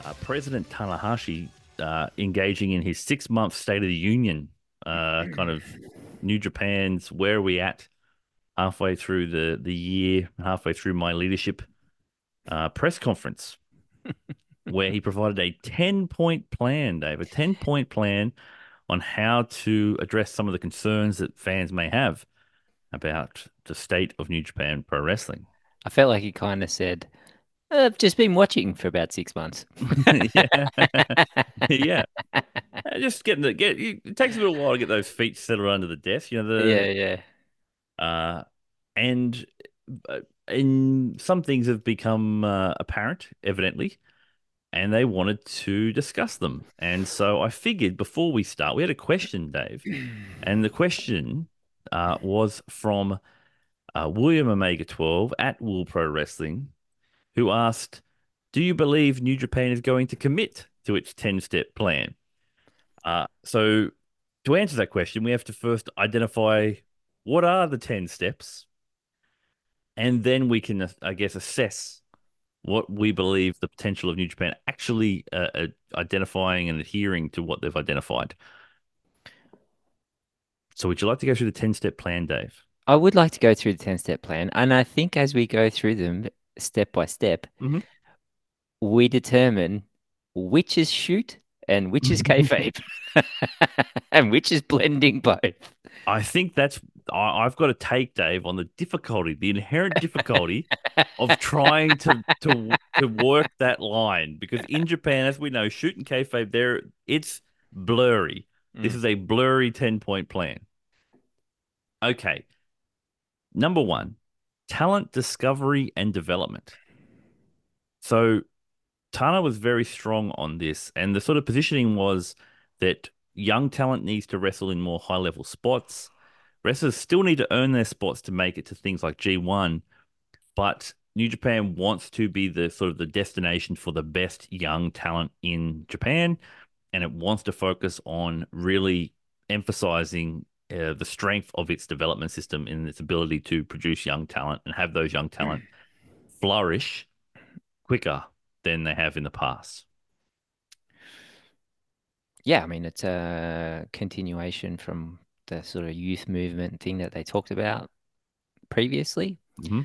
President Tanahashi engaging in his 6 month State of the Union, kind of New Japan's where are we at halfway through the year, halfway through my leadership press conference, where he provided a 10-point plan, Dave, a 10-point plan on how to address some of the concerns that fans may have about the state of New Japan Pro Wrestling. I felt like he kind of said, I've just been watching for about 6 months. Yeah, yeah. Just getting it takes a little while to get those feet settled under the desk. Yeah, yeah. Uh, and in some things have become apparent, evidently, and they wanted to discuss them. And so I figured before we start, we had a question, Dave, and the question was from William Omega 12 at Wool Pro Wrestling, who asked, "Do you believe New Japan is going to commit to its 10-step plan?" So to answer that question, we have to first identify what are the 10 steps, and then we can, I guess, assess what we believe the potential of New Japan actually identifying and adhering to what they've identified. So would you like to go through the 10-step plan, Dave? I would like to go through the 10-step plan. And I think as we go through them step by step, Hmm. we determine which is shoot and which is kayfabe and which is blending both. I think I've got to take Dave on the difficulty, the inherent difficulty of trying to work that line because in Japan, as we know, shoot and kayfabe there it's blurry. This Mm. is a blurry 10-point plan. Okay, number one, talent discovery and development. So Tana was very strong on this, and the sort of positioning was that young talent needs to wrestle in more high level spots. Wrestlers still need to earn their spots to make it to things like G1, but New Japan wants to be the sort of the destination for the best young talent in Japan, and it wants to focus on really emphasizing the strength of its development system and its ability to produce young talent and have those young talent flourish quicker than they have in the past. Yeah, I mean, it's a continuation from the sort of youth movement thing that they talked about previously. Hmm.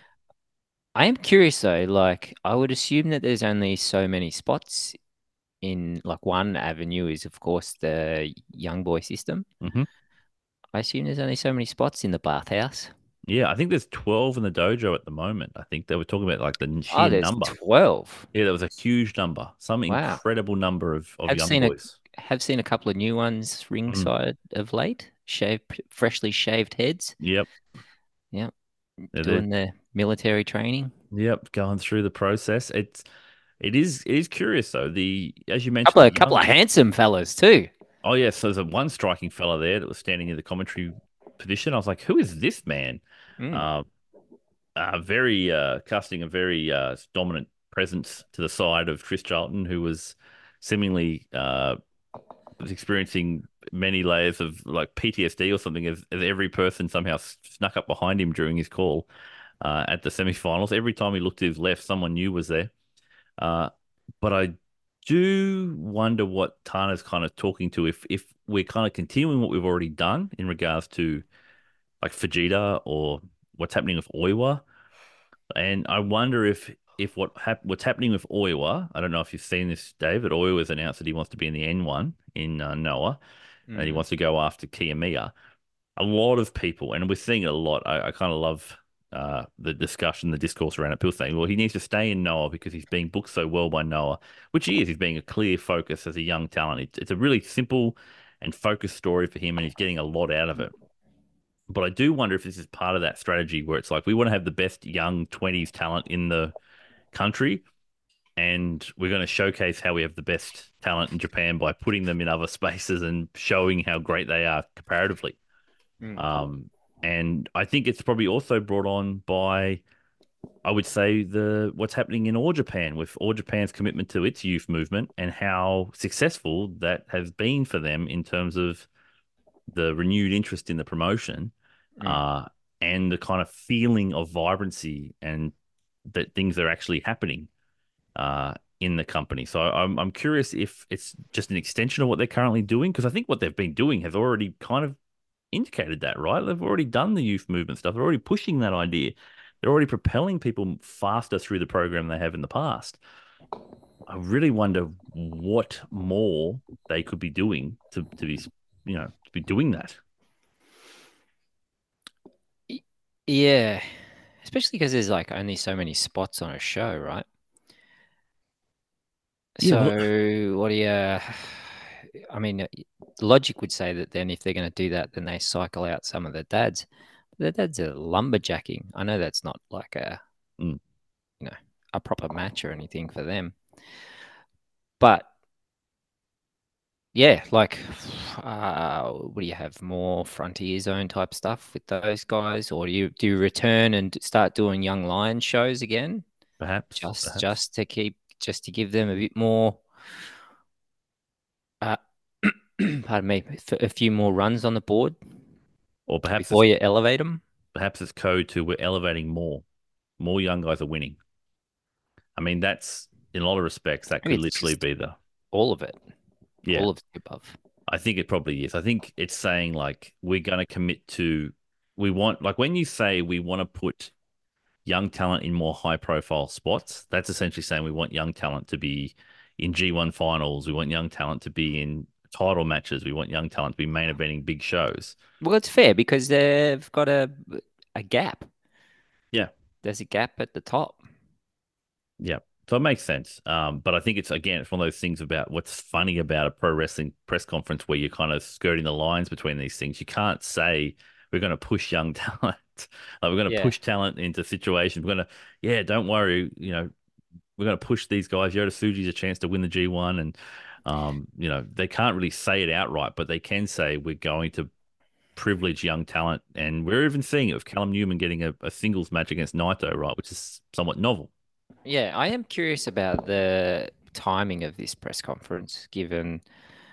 I am curious though, like I would assume that there's only so many spots in like one avenue is of course the young boy system. Hmm. I assume there's only so many spots in the bathhouse. Yeah, I think there's 12 in the dojo at the moment. I think they were talking about like the Oh, sheer there's number. 12. Yeah, there was a huge number, some Wow. incredible number of Have young seen a boys. have seen a couple of new ones Mm. ringside of late. Freshly shaved heads. Yep. Yep. They're, Doing the military training. yep, going through the process. It is curious though. The as you mentioned, Couple the of couple young. of handsome fellas too. Oh yes, so there's a one striking fella there that was standing in the commentary position. I was like, who is this man? Mm. Uh, very casting a very dominant presence to the side of Chris Charlton, who was seemingly was experiencing many layers of like PTSD or something as every person somehow snuck up behind him during his call at the semifinals. Every time he looked to his left, someone new was there. Uh, but I do wonder what Tana's kind of talking to if we're kind of continuing what we've already done in regards to like Fujita or what's happening with Oiwa. And I wonder if what's happening with Oiwa, I don't know if you've seen this, David. Oiwa has announced that he wants to be in the N1 in Noah, and he Mm. wants to go after Kiyomiya. A lot of people, and we're seeing it a lot. I kind of love the discussion, the discourse around it. People saying, well, he needs to stay in Noah because he's being booked so well by Noah, which he is. He's being a clear focus as a young talent. It's a really simple and focused story for him, and he's getting a lot out of it. But I do wonder if this is part of that strategy where it's like we want to have the best young 20s talent in the country, and we're going to showcase how we have the best talent in Japan by putting them in other spaces and showing how great they are comparatively. Mm. Um, and I think it's probably also brought on by, I would say, the what's happening in All Japan with All Japan's commitment to its youth movement and how successful that has been for them in terms of the renewed interest in the promotion, Mm. uh, and the kind of feeling of vibrancy and that things are actually happening in the company. So I'm curious if it's just an extension of what they're currently doing, because I think what they've been doing has already kind of indicated that, right? They've already done the youth movement stuff. They're already pushing that idea. They're already propelling people faster through the program they have in the past. I really wonder what more they could be doing to be, to be doing that. Yeah, especially because there's like only so many spots on a show, right? Yeah, well, So what do you? I mean, logic would say that then if they're going to do that, then they cycle out some of the dads. The dads are lumberjacking. I know that's not like a mm, you know a proper match or anything for them, but yeah, like, what do you have more Frontier Zone type stuff with those guys, or do you return and start doing Young Lions shows again, perhaps, just perhaps, just to keep just to give them a bit more, uh, pardon me, a few more runs on the board or before you elevate them? perhaps it's code to we're elevating more. More young guys are winning. I mean, that's in a lot of respects that Maybe could it's literally just be the all of it, yeah. all of the above. I think it probably is. I think it's saying like we're going to commit to we want like when you say we want to put young talent in more high profile spots, that's essentially saying we want young talent to be in G1 finals, we want young talent to be in title matches, we want young talent to be main eventing big shows. Well, it's fair because they've got a gap. Yeah. There's a gap at the top. Yeah. So it makes sense. But I think it's again, it's one of those things about what's funny about a pro wrestling press conference where you're kind of skirting the lines between these things. You can't say we're going to push young talent. Like we're going to Yeah. push talent into situations. We're going to, yeah, don't worry. We're going to push these guys. Yoda Tsuji's a chance to win the G1, and they can't really say it outright, but they can say we're going to privilege young talent, and we're even seeing it with Callum Newman getting a singles match against Naito, right, which is somewhat novel. Yeah, I am curious about the timing of this press conference, given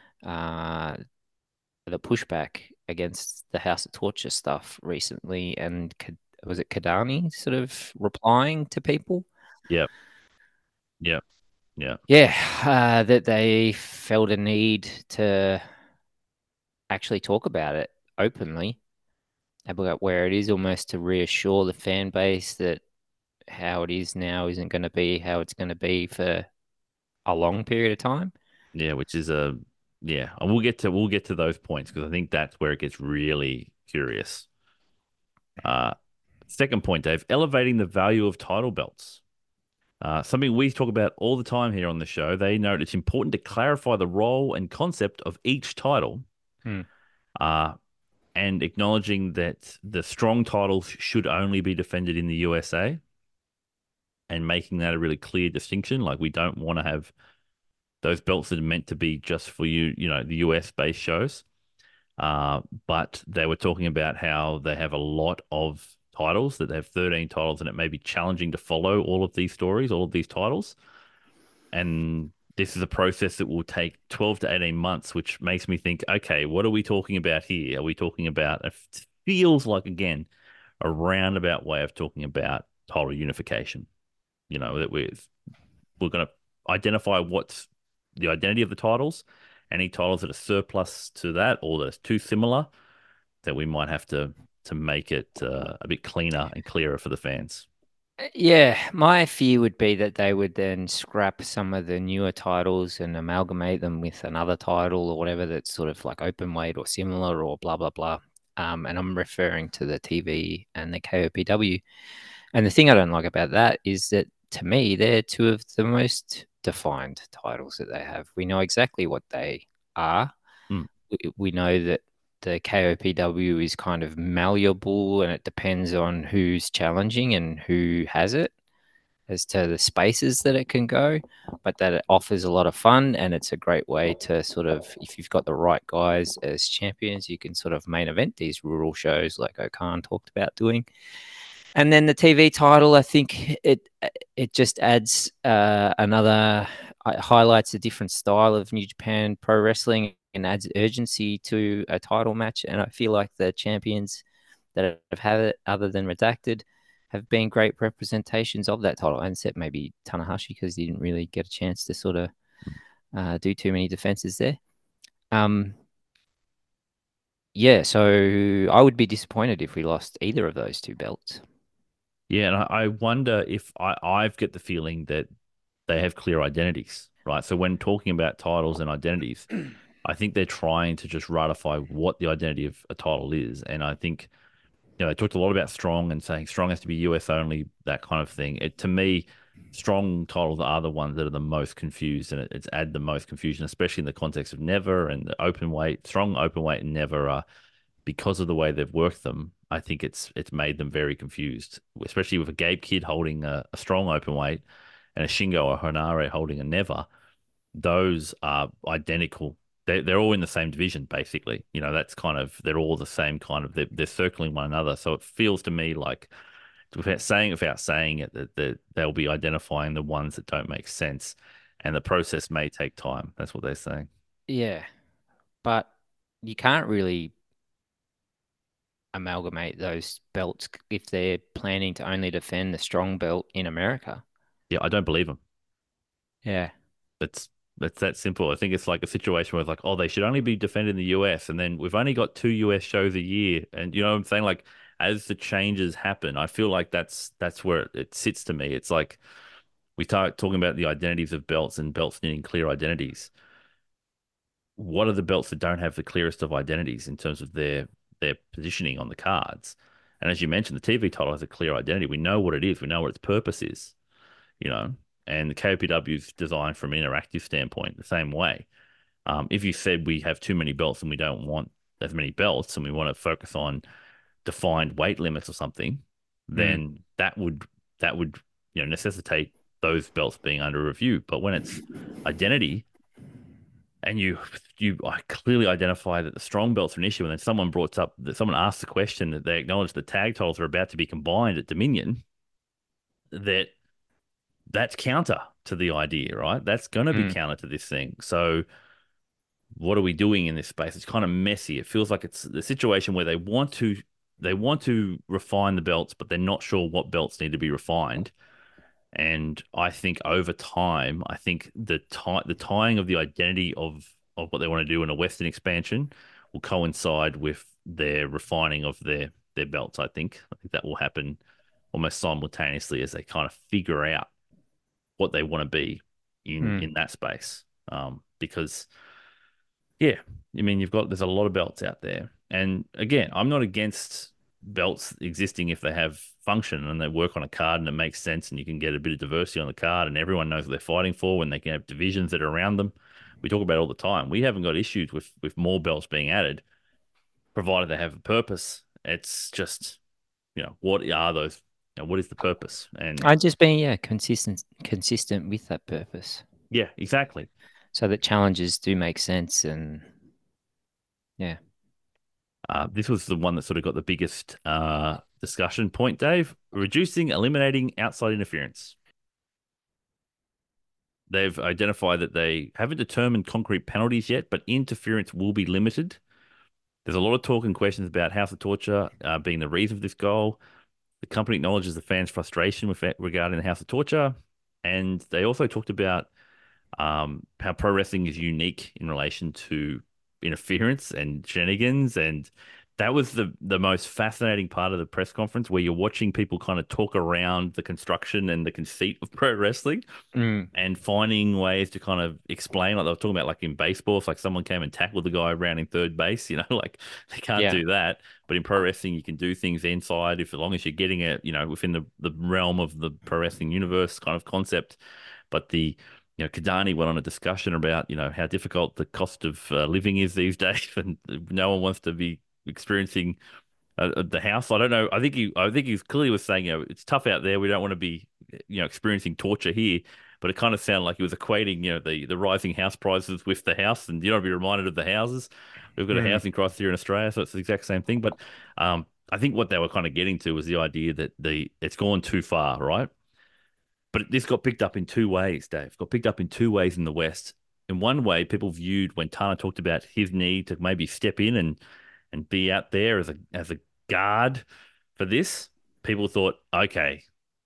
uh, the pushback against the House of Torture stuff recently, and was it Kadani sort of replying to people? Yeah, yeah, yeah. Yeah, that they felt a need to actually talk about it openly, about where it is, almost to reassure the fan base that how it is now isn't going to be how it's going to be for a long period of time. Yeah, which is a yeah. And we'll get to those points because I think that's where it gets really curious. Uh, Second point, Dave, elevating the value of title belts. Something we talk about all the time here on the show. They note it's important to clarify the role and concept of each title, Hmm. uh, and acknowledging that the strong titles should only be defended in the USA, and making that a really clear distinction. Like we don't want to have those belts that are meant to be just for the US based shows. But they were talking about how they have a lot of titles, that they have 13 titles, and it may be challenging to follow all of these stories, all of these titles. And this is a process that will take 12 to 18 months, which makes me think, okay, what are we talking about here? Are we talking about, it feels like, again, a roundabout way of talking about title unification? That we're going to identify what's the identity of the titles, any titles that are surplus to that or that's too similar, that we might have to make it a bit cleaner and clearer for the fans. Yeah, my fear would be that they would then scrap some of the newer titles and amalgamate them with another title or whatever that's sort of like open weight or similar or blah blah blah. And I'm referring to the TV and the KOPW. And the thing I don't like about that is that to me, they're two of the most defined titles that they have. We know exactly what they are. Mm, We know that the KOPW is kind of malleable and it depends on who's challenging and who has it as to the spaces that it can go, but that it offers a lot of fun and it's a great way to sort of, if you've got the right guys as champions, you can sort of main event these rural shows like Okan talked about doing. And then the TV title, I think it just adds another, highlights a different style of New Japan Pro Wrestling and adds urgency to a title match. And I feel like the champions that have had it, other than Redacted, have been great representations of that title, and except maybe Tanahashi because he didn't really get a chance to sort of do too many defenses there. Um, yeah, so I would be disappointed if we lost either of those two belts. Yeah, and I wonder if I've get the feeling that they have clear identities, right? So when talking about titles and identities, I think they're trying to just ratify what the identity of a title is. And I think, they talked a lot about Strong and saying Strong has to be US only, that kind of thing. To me, Strong titles are the ones that are the most confused, and it's add the most confusion, especially in the context of Never and the open weight. Strong, open weight, and Never are, because of the way they've worked them. I think it's made them very confused, especially with a Gabe Kidd holding a Strong open weight and a Shingo or Honare holding a Never. Those are identical. They're all in the same division, basically. That's kind of, they're all the same kind of, they're circling one another. So it feels to me like, without saying it, that they'll be identifying the ones that don't make sense, and the process may take time. That's what they're saying. Yeah, but you can't really amalgamate those belts if they're planning to only defend the strong belt in America. Yeah, I don't believe them. Yeah. That's that's that simple. I think it's like a situation where it's like, oh, they should only be defended in the US, and then we've only got two US shows a year, and you know what I'm saying? Like, as the changes happen, I feel like that's where it sits to me. It's like we start talking about the identities of belts and belts needing clear identities. What are the belts that don't have the clearest of identities in terms of their positioning on the cards? And as you mentioned, the TV title has a clear identity. We know what it is. We know what its purpose is. You know, and the KOPW is designed from an interactive standpoint the same way. If you said we have too many belts and we don't want as many belts and we want to focus on defined weight limits or something, Mm. then that would necessitate those belts being under review. But when it's identity and you clearly identify that the strong belts are an issue, and then someone asked the question that they acknowledge the tag titles are about to be combined at Dominion, that's counter to the idea, right? That's going to be Mm. counter to this thing. So what are we doing in this space? It's kind of messy. It feels like it's the situation where they want to refine the belts, but they're not sure what belts need to be refined. And I think over time, I think the tying of the identity of what they want to do in a Western expansion will coincide with their refining of their belts. I think that will happen almost simultaneously as they kind of figure out what they want to be in Mm. in that space. Because yeah, I mean there's a lot of belts out there, and again, I'm not against belts existing if they have function and they work on a card and it makes sense and you can get a bit of diversity on the card and everyone knows what they're fighting for when they can have divisions that are around them. We talk about it all the time. We haven't got issues with more belts being added, provided they have a purpose. It's just, what are those? What is the purpose? And I'm just being consistent with that purpose, yeah, exactly. so that challenges do make sense. And yeah, This was the one that sort of got the biggest discussion point, Dave. Eliminating outside interference. They've identified that they haven't determined concrete penalties yet, but interference will be limited. There's a lot of talk and questions about House of Torture being the reason for this goal. The company acknowledges the fans' frustration regarding the House of Torture, and they also talked about how pro wrestling is unique in relation to interference and shenanigans. And that was the most fascinating part of the press conference, where you're watching people kind of talk around the construction and the conceit of pro wrestling mm. and finding ways to kind of explain, like they were talking about, like in baseball, if like someone came and tackled the guy around in third base, like they can't Yeah. do that. But in pro wrestling, you can do things inside, if as long as you're getting it, within the realm of the pro wrestling universe kind of concept. But Kadani went on a discussion about, how difficult the cost of living is these days, and no one wants to be experiencing the house. I don't know. I think he clearly was saying, it's tough out there. We don't want to be, experiencing torture here. But it kind of sounded like he was equating, the rising house prices with the house, and you don't be reminded of the houses. We've got a Mm. housing crisis here in Australia, so it's the exact same thing. But I think what they were kind of getting to was the idea that it's gone too far, right? But this got picked up in two ways, Dave. Got picked up in two ways in the West. In one way, people viewed when Tana talked about his need to maybe step in and be out there as a guard for this. people thought, okay,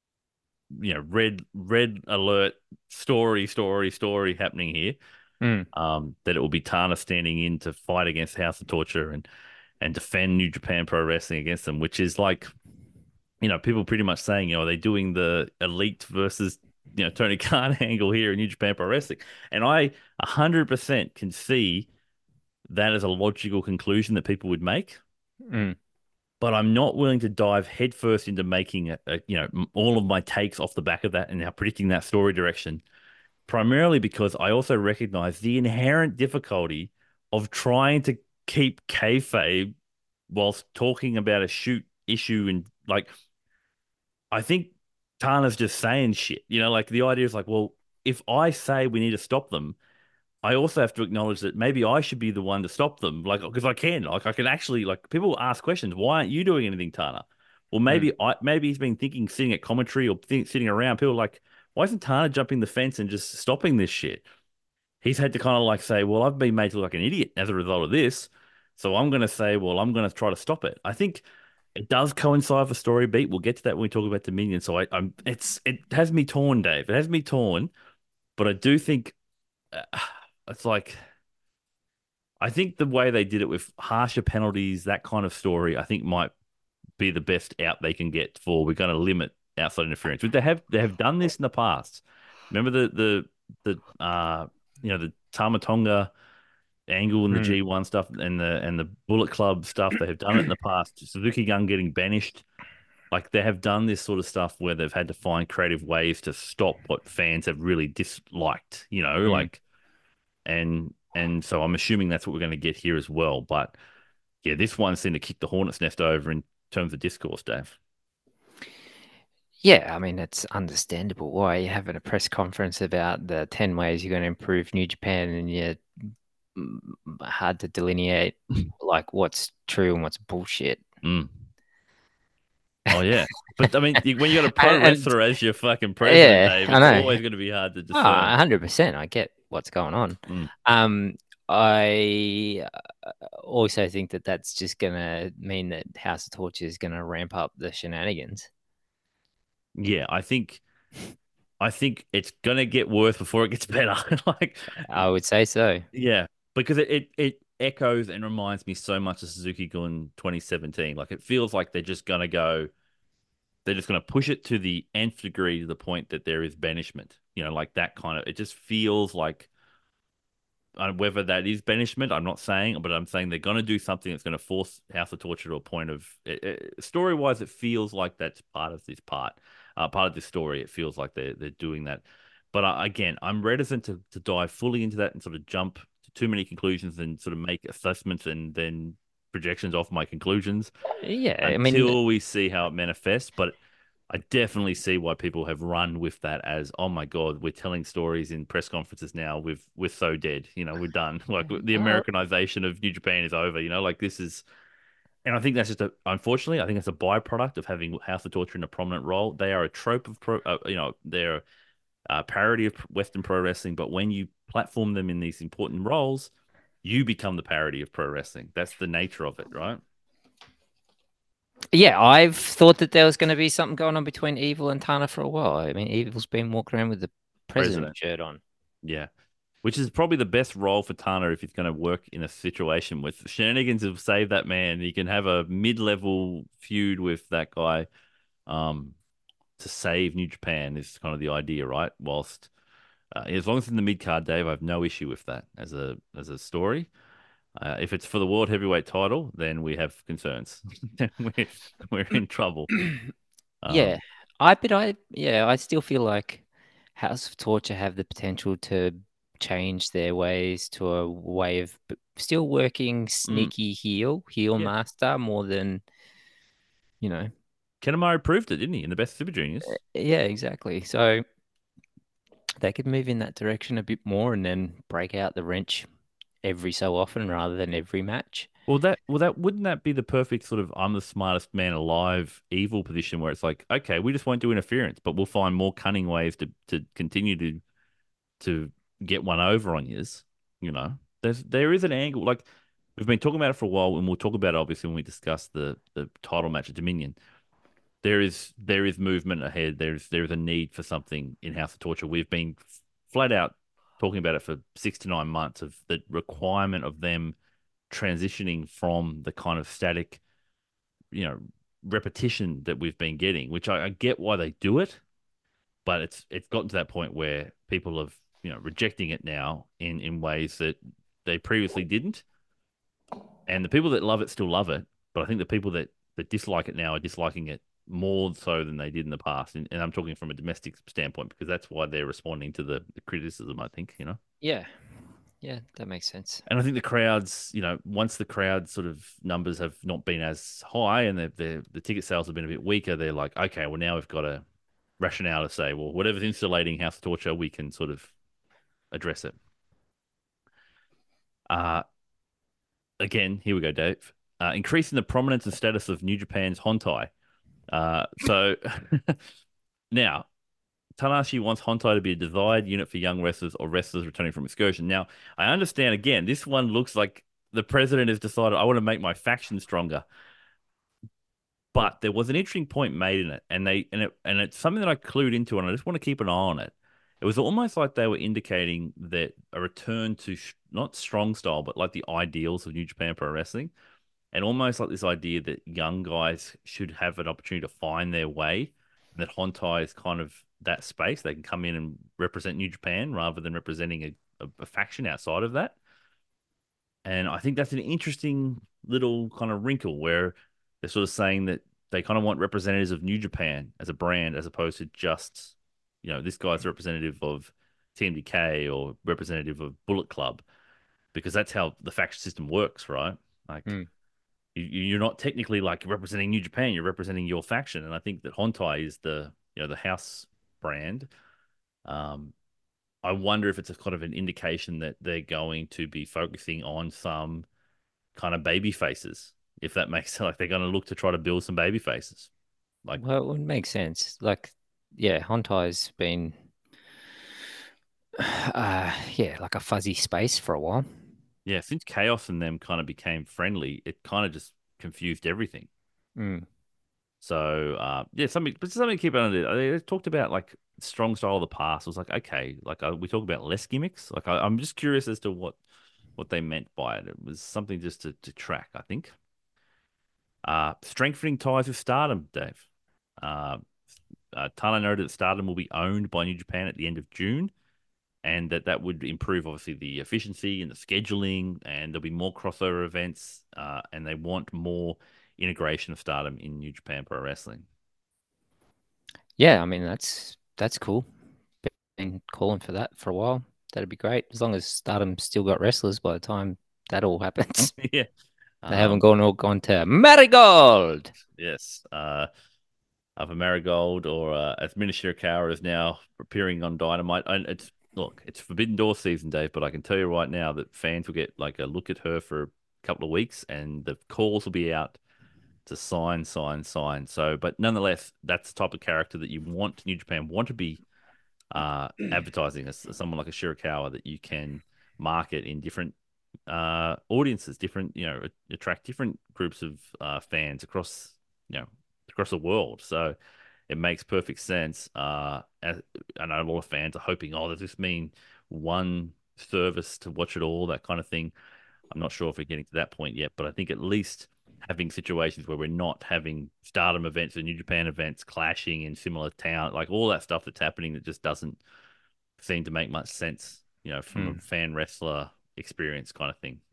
red alert, story happening here. Mm, That it will be Tana standing in to fight against House of Torture and defend New Japan Pro Wrestling against them, which is like, people pretty much saying, are they doing the Elite versus, Tony Khan angle here in New Japan Pro Wrestling? And I 100% can see that as a logical conclusion that people would make, mm, but I'm not willing to dive headfirst into making all of my takes off the back of that and now predicting that story direction. Primarily because I also recognize the inherent difficulty of trying to keep kayfabe whilst talking about a shoot issue and like I think Tana's just saying shit. Like the idea is like, well, if I say we need to stop them, I also have to acknowledge that maybe I should be the one to stop them. Like, because I can actually, like, people ask questions. Why aren't you doing anything, Tana? Well, mm, maybe he's been thinking, sitting at commentary or sitting around. People are like, why isn't Tana jumping the fence and just stopping this shit? He's had to kind of like say, well, I've been made to look like an idiot as a result of this. So I'm going to say, well, I'm going to try to stop it. I think it does coincide with story beat. We'll get to that when we talk about Dominion. So it has me torn, Dave. It has me torn, but I do think uh, it's like I think the way they did it with harsher penalties, that kind of story, I think might be the best out they can get for we're going to limit outside interference. But they have done this in the past. Remember the Tama Tonga angle and the mm. G1 stuff and the Bullet Club stuff. They have done it in the past. Suzuki Gun getting banished. Like they have done this sort of stuff where they've had to find creative ways to stop what fans have really disliked, Mm. like and so I'm assuming that's what we're going to get here as well. But yeah, this one seemed to kick the hornet's nest over in terms of discourse, Dave. Yeah, I mean, it's understandable why you're having a press conference about the 10 ways you're going to improve New Japan and you're hard to delineate like what's true and what's bullshit. Mm. Oh yeah, but I mean, when you got a pro And wrestler as your fucking president, yeah, Dave, I it's know. always going to be hard to Ah, discern. 100%. I get what's going on. Mm. Um, I also think that that's just going to mean that House of Torture is going to ramp up the shenanigans. Yeah, I think it's going to get worse before it gets better. Like, I would say so. yeah, because it echoes and reminds me so much of Suzuki Gun 2017. Like, it feels like they're just going to go. They're just going to push it to the nth degree to the point that there is banishment. Like that kind of. It just feels like whether that is banishment, I'm not saying, but I'm saying they're going to do something that's going to force House of Torture to a point of story wise. It feels like that's part of this story. It feels like they're doing that. But again, I'm reticent to dive fully into that and sort of jump to too many conclusions and sort of make assessments and then projections off my conclusions Yeah, I mean, until we see how it manifests. But I definitely see why people have run with that as, oh my God, we're telling stories in press conferences now. We're so dead. We're done. Like the uh, Americanization of New Japan is over. Like this is, and I think that's just unfortunately, I think it's a byproduct of having House of Torture in a prominent role. They are a trope of they're a parody of Western pro wrestling. But when you platform them in these important roles, you become the parody of pro wrestling. That's the nature of it, right? yeah, I've thought that there was going to be something going on between Evil and Tana for a while. I mean, Evil's been walking around with the president President. shirt on. Yeah. Which is probably the best role for Tana if he's going to work in a situation with shenanigans have saved that man. He can have a mid-level feud with that guy to save New Japan is kind of the idea, right? Whilst as long as it's in the mid card, Dave, I have no issue with that as a story. If it's for the world heavyweight title, then we have concerns. we're we're in trouble. Yeah, Um, I still feel like House of Torture have the potential to change their ways to a way of still working mm, sneaky heel yeah, master more than, you know. Kanemaru proved it, didn't he, in the best Super Juniors? Yeah, exactly. So they could move in that direction a bit more and then break out the wrench every so often rather than every match. Well, that wouldn't that be the perfect sort of I'm the smartest man alive evil position where it's like, okay, we just won't do interference, but we'll find more cunning ways to continue to get one over on yous. There is an angle like we've been talking about it for a while, and we'll talk about it obviously when we discuss the title match at Dominion. there is movement ahead. There is a need for something in House of Torture. We've been flat out talking about it for 6 to 9 months of the requirement of them transitioning from the kind of static, you know, repetition that we've been getting, which I get why they do it, but it's gotten to that point where people have, rejecting it now in ways that they previously didn't. And the people that love it still love it, but I think the people that dislike it now are disliking it more so than they did in the past. And I'm talking from a domestic standpoint because that's why they're responding to the criticism, I think. Yeah, yeah, that makes sense. And I think the crowds, once the crowd sort of numbers have not been as high and the ticket sales have been a bit weaker, they're like, okay, well, now we've got a rationale to say, well, whatever's insulating House of Torture, we can sort of address it. Uh, Again, here we go, Dave. Increasing the prominence and status of New Japan's Hontai. So now, Tanahashi wants Hontai to be a desired unit for young wrestlers or wrestlers returning from excursion. Now, I understand again, this one looks like the president has decided I want to make my faction stronger. But there was an interesting point made in it, and it's something that I clued into, and I just want to keep an eye on it. It was almost like they were indicating that a return to not strong style, but like the ideals of New Japan Pro Wrestling, and almost like this idea that young guys should have an opportunity to find their way, and that Hontai is kind of that space. They can come in and represent New Japan rather than representing a faction outside of that. And I think that's an interesting little kind of wrinkle where they're sort of saying that they kind of want representatives of New Japan as a brand as opposed to just, this guy's representative of TMDK or representative of Bullet Club, because that's how the faction system works, right? Like Hmm. you're not technically like representing New Japan, you're representing your faction. And I think that Hontai is the house brand. Um, I wonder if it's a kind of an indication that they're going to be focusing on some kind of baby faces, if that makes sense. Like they're going to look to try to build some baby faces. Like, Well, it would make sense. Like, yeah, Hontai's been, yeah, like a fuzzy space for a while. yeah, since Chaos and them kind of became friendly, it kind of just confused everything. Mm. So, yeah, something to keep on it. They talked about like strong style of the past. I was like, okay, like we talk about less gimmicks. Like I'm just curious as to what they meant by it. It was something just to track, I think. Strengthening ties with Stardom, Dave. Uh, Tana noted that Stardom will be owned by New Japan at the end of June, and that would improve obviously the efficiency and the scheduling, and there'll be more crossover events, and they want more integration of Stardom in New Japan Pro Wrestling. Yeah, I mean that's cool. Been calling for that for a while. That'd be great as long as Stardom's still got wrestlers by the time that all happens. Yeah. They haven't Um, all gone to Marigold. yes. Of Marigold or as Minister Shirakawa is now appearing on Dynamite. And it's Forbidden Door season, Dave, but I can tell you right now that fans will get like a look at her for a couple of weeks, and the calls will be out to sign, sign, sign. So, but nonetheless, that's the type of character that you want New Japan want to be advertising as someone like a Shirakawa that you can market in different audiences, different, attract different groups of fans you know, across the world. So it makes perfect sense. I know a lot of fans are hoping, oh, does this mean one service to watch it all, that kind of thing. I'm not sure if we're getting to that point yet, but I think at least having situations where we're not having Stardom events and New Japan events clashing in similar town, like all that stuff that's happening that just doesn't seem to make much sense, from a Mm. fan wrestler experience kind of thing.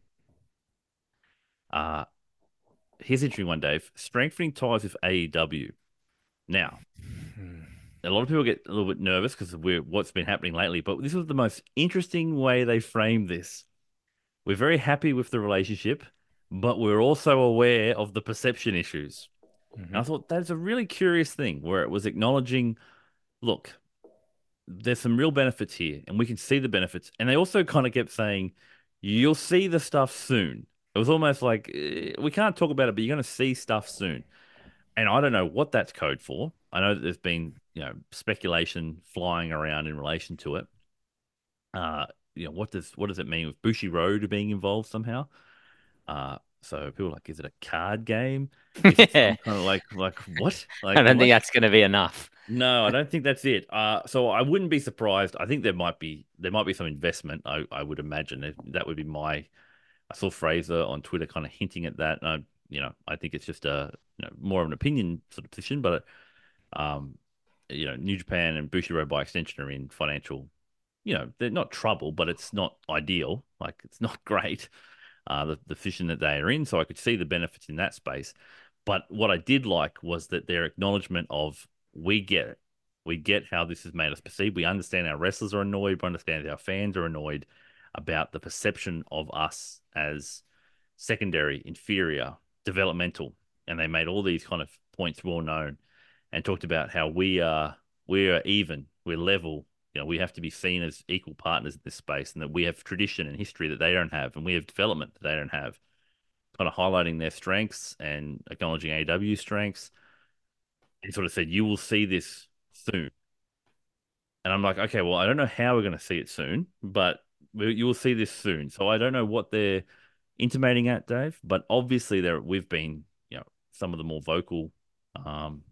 Uh, Here's an interesting one, Dave. Strengthening ties with AEW. Now, a lot of people get a little bit nervous because of what's been happening lately, but this was the most interesting way they framed this. We're very happy with the relationship, but we're also aware of the perception issues. And Hmm. I thought that's a really curious thing where it was acknowledging, look, there's some real benefits here, and we can see the benefits. And they also kind of kept saying, you'll see the stuff soon. It was almost like we can't talk about it, but you're going to see stuff soon. And I don't know what that's code for. I know that there's been, speculation flying around in relation to it. Uh, what does it mean with Bushi Road being involved somehow? So people are like, is it a card game? Is it I some kind of like what? Like don't think what? that's going to be enough. No, I don't think that's it. So I wouldn't be surprised. I think there might be some investment. I would imagine that would be my. I saw Fraser on Twitter kind of hinting at that, and I think it's just a more of an opinion sort of position, but um, New Japan and Bushiroad by extension are in financial. They're not trouble, but it's not ideal. Like it's not great. The position that they are in, so I could see the benefits in that space. But what I did like was that their acknowledgement of we get it. We get how this has made us perceive. We understand our wrestlers are annoyed. We understand our fans are annoyed about the perception of us as secondary, inferior, developmental. And they made all these kind of points well known and talked about how we are even, we're level. We have to be seen as equal partners in this space, and that we have tradition and history that they don't have, and we have development that they don't have. Kind of highlighting their strengths and acknowledging AEW's strengths. And sort of said, "You will see this soon." And I'm like, okay, well, I don't know how we're going to see it soon, but you will see this soon. So I don't know what they're intimating at, Dave, but obviously we've been, some of the more vocal, um,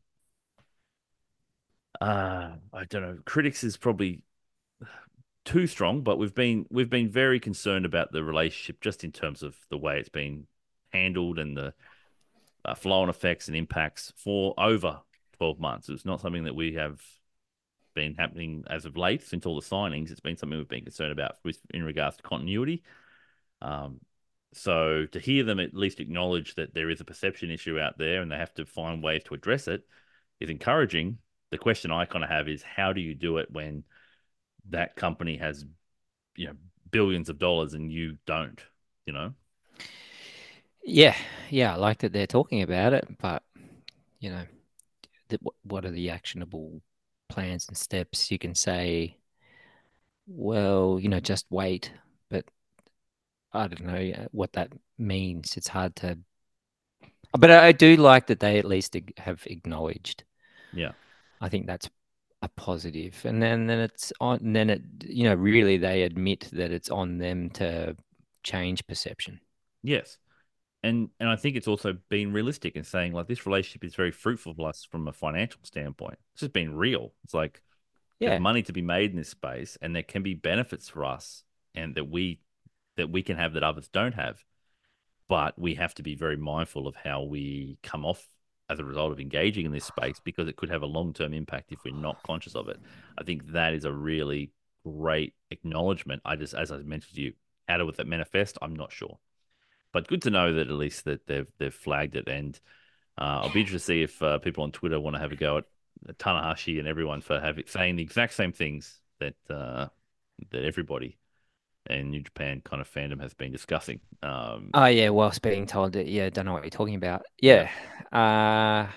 I don't know, critics is probably too strong, but we've been very concerned about the relationship just in terms of the way it's been handled and the flow-on effects and impacts for over 12 months. It's not something that we have been happening as of late since all the signings. It's been something we've been concerned about in regards to continuity. Um, so to hear them at least acknowledge that there is a perception issue out there and they have to find ways to address it is encouraging. The question I kind of have is how do you do it when that company has, you know, billions of dollars and you don't, you know? Yeah, yeah, I like that they're talking about it, but you know, what are the actionable plans and steps? You can say, well, just wait, but I don't know what that means. It's hard to, but I do like that they at least have acknowledged. Yeah. I think that's a positive, and then it's on. Then really they admit that it's on them to change perception. Yes. And I think it's also being realistic and saying like this relationship is very fruitful for us from a financial standpoint. It's just been real. It's like there's Yeah, money to be made in this space, and there can be benefits for us, and that we can have that others don't have. But we have to be very mindful of how we come off as a result of engaging in this space because it could have a long-term impact if we're not conscious of it. I think that is a really great acknowledgement. As I mentioned to you, how to with that manifest, I'm not sure, but good to know that at least that they've flagged it. And I'll be interested to see if people on Twitter want to have a go at Tanahashi and everyone for saying the exact same things that everybody in New Japan kind of fandom has been discussing. oh yeah, whilst being told that, yeah, don't know what you're talking about. Yeah, Yeah. Uh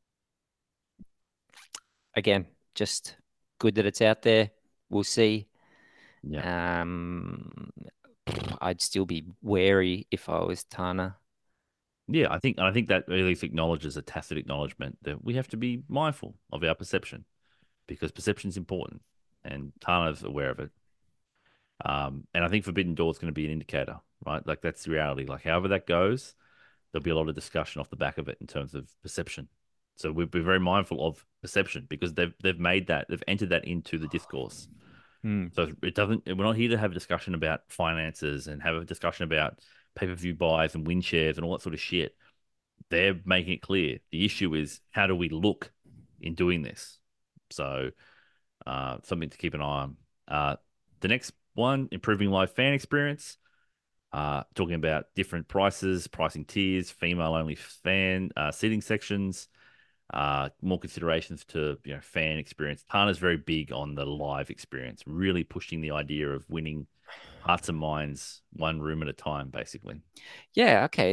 Again, just good that it's out there. We'll see. yeah, Um I'd still be wary if I was Tana. yeah. I think that at least acknowledges a tacit acknowledgement that we have to be mindful of our perception because perception is important, and Tana's aware of it. And I think Forbidden Door is going to be an indicator, right? Like that's the reality. Like however that goes, there'll be a lot of discussion off the back of it in terms of perception. So we'll be very mindful of perception because they've entered that into the discourse. Hmm. So it doesn't. We're not here to have a discussion about finances and have a discussion about pay-per-view buys and win shares and all that sort of shit. They're making it clear. The issue is how do we look in doing this? So something to keep an eye on. The next one, improving live fan experience. Talking about different prices, pricing tiers, female only fan seating sections, more considerations to fan experience. Tana's very big on the live experience, really pushing the idea of winning hearts and minds one room at a time, basically. Yeah, okay.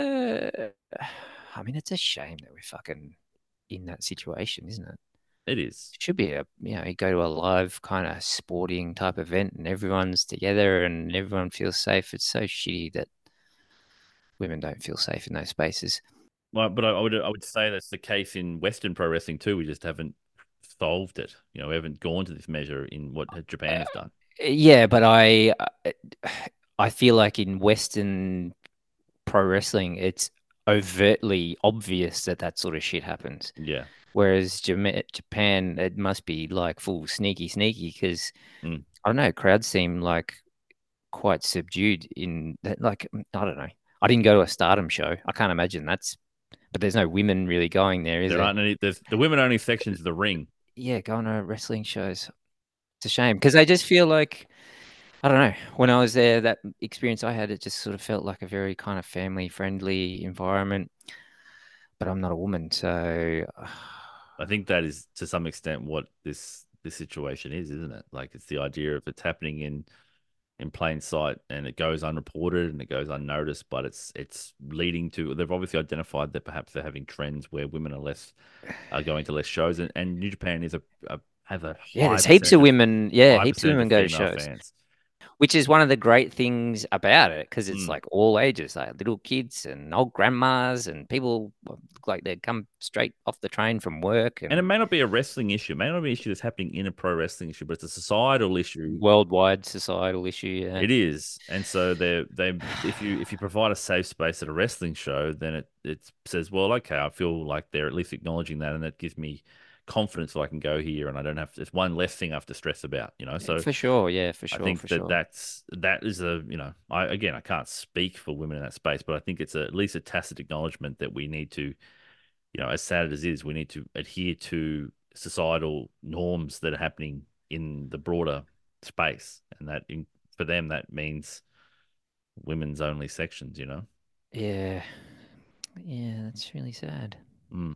I mean, it's a shame that we're fucking in that situation, isn't it? It is. Should be you go to a live kind of sporting type event and everyone's together and everyone feels safe. It's so shitty that women don't feel safe in those spaces. Well, but I would say that's the case in Western pro wrestling too. We just haven't solved it. We haven't gone to this measure in what Japan Uh, has done. yeah, but I feel like in Western pro wrestling, it's overtly obvious that that sort of shit happens. Yeah. Whereas Japan, it must be like full sneaky because Mm. I don't know, crowds seem like quite subdued in that. Like, I don't know. I didn't go to a Stardom show. I can't imagine but there's no women really going there, is There there? aren't any. There's the women only sections of the ring. Yeah, going to wrestling shows. It's a shame because I just feel like I don't know. When I was there, that experience I had, it just sort of felt like a very kind of family friendly environment. But I'm not a woman, so I think that is to some extent what this situation is, isn't it? Like it's the idea of it's happening in plain sight and it goes unreported and it goes unnoticed, but it's leading to they've obviously identified that perhaps they're having trends where women are going to less shows and New Japan has a yeah, there's heaps of women. Yeah, high heaps of percentage women of go to female shows. fans. Which is one of the great things about it because it's Mm. like all ages, like little kids and old grandmas and people look like they come straight off the train from work And it and may not be a wrestling issue, it may not be an issue that's happening in a pro wrestling issue, but it's a societal issue. worldwide societal issue. Yeah. It is, and so they if you provide a safe space at a wrestling show, then it says, well, okay, I feel like they're at least acknowledging that, and that gives me confidence that I can go here, and I don't have to, it's one less thing I have to stress about, you know. So For sure. Yeah, for I sure. think For that sure. that is a I again I can't speak for women in that space, but I think it's at least a tacit acknowledgement that we need to as sad as it is, we need to adhere to societal norms that are happening in the broader space, and for them that means women's only sections. Yeah. Yeah, that's really sad. Mm.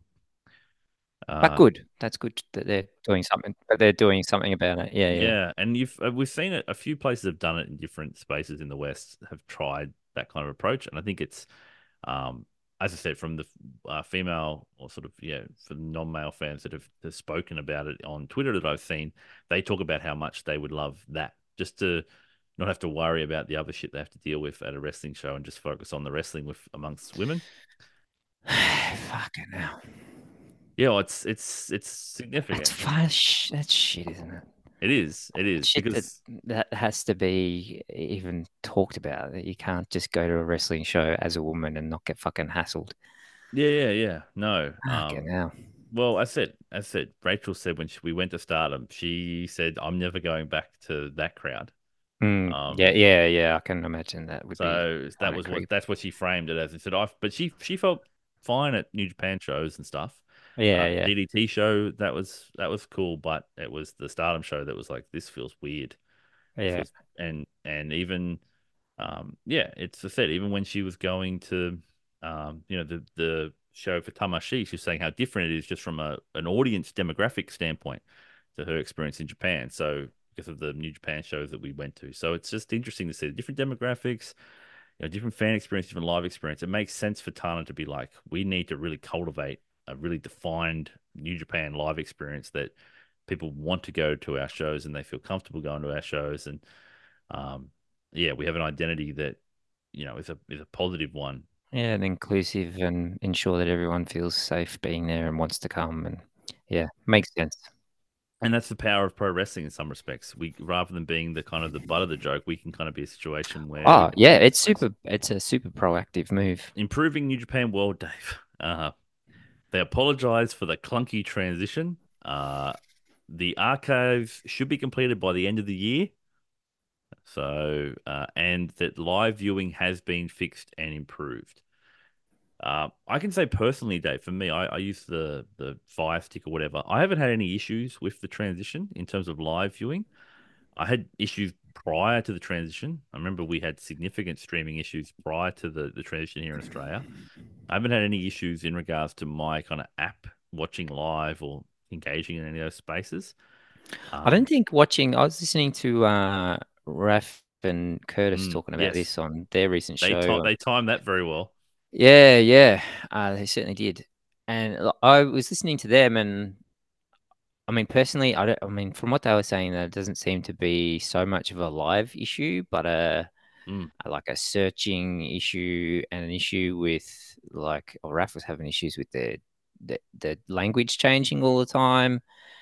But Uh, good. That's good that they're doing something. That they're doing something about it. Yeah, yeah. yeah, and we've seen it. A few places have done it in different spaces in the West have tried that kind of approach, and I think it's, um, as I said, from the female or sort of for the non-male fans that have spoken about it on Twitter that I've seen, they talk about how much they would love that just to not have to worry about the other shit they have to deal with at a wrestling show and just focus on the wrestling with amongst women. Fucking hell. Yeah, well, it's significant. That's shit, isn't it? It is Shit that because that has to be even talked about. That you can't just go to a wrestling show as a woman and not get fucking hassled. yeah. No. Fucking hell. Well, I said, Rachel said when we went to Stardom, she said, "I'm never going back to that crowd." Yeah, Um, yeah, yeah. I can imagine that would be so kind of creepy. that's what she framed it as. And said, but she felt fine at New Japan shows and stuff. Yeah, yeah, DDT show that was cool, but it was the Stardom show that was like this feels weird. It yeah. feels and even it's I said even when she was going to the show for Tamashi, she was saying how different it is just from an audience demographic standpoint to her experience in Japan. So because of the New Japan shows that we went to, so it's just interesting to see the different demographics, different fan experience, different live experience. It makes sense for Tana to be like, we need to really cultivate a really defined New Japan live experience that people want to go to our shows and they feel comfortable going to our shows and um, yeah, we have an identity that is a positive one, Yeah, and inclusive and ensure that everyone feels safe being there and wants to come. And yeah, makes sense. and that's the power of pro wrestling in some respects. We rather than being the kind of the butt of the joke, we can kind of be a situation where Oh, yeah, it's a super proactive move. improving New Japan World, Dave. They apologize for the clunky transition. The archive should be completed by the end of the year. So, and that live viewing has been fixed and improved. I can say personally, Dave, for me, I use the Fire Stick or whatever. I haven't had any issues with the transition in terms of live viewing. I had issues prior to the transition. I remember we had significant streaming issues prior to the transition here in Australia. I haven't had any issues in regards to my kind of app watching live or engaging in any of those spaces. I don't Um, think watching, I was listening to Raf and Curtis talking about yes, this on their recent show. they timed that very well. Yeah, yeah, they certainly did. And I was listening to them, and I mean, personally, I don't. I mean, from what they were saying, that it doesn't seem to be so much of a live issue, but Mm. like a searching issue and an issue with or Raf was having issues with the language changing all the time,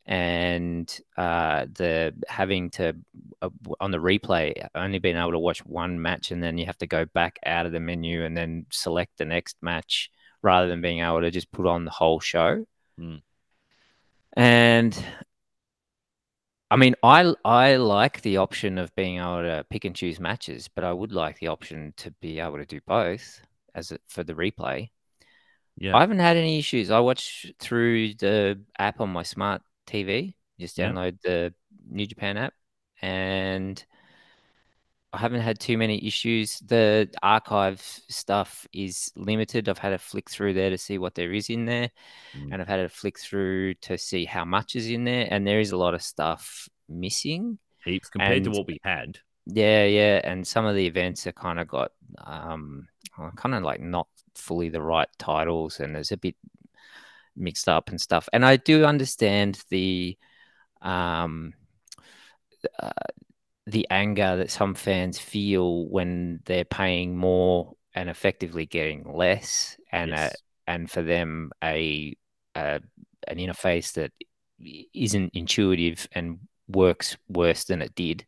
and the having to on the replay only being able to watch one match, and then you have to go back out of the menu and then select the next match rather than being able to just put on the whole show. Mm. And I mean, I like the option of being able to pick and choose matches, but I would like the option to be able to do both for the replay. Yeah. I haven't had any issues. I watch through the app on my smart TV. Just Yeah. download the New Japan app, and I haven't had too many issues. The archive stuff is limited. I've had a flick through there to see what there is in there, Mm. and I've had a flick through to see how much is in there, and there is a lot of stuff missing. Heaps compared to And what we had. yeah, yeah, and some of the events are kind of got kind of like not fully the right titles, and there's a bit mixed up and stuff. And I do understand um uh, the anger that some fans feel when they're paying more and effectively getting less, Yes. and for them a an interface that isn't intuitive and works worse than it did.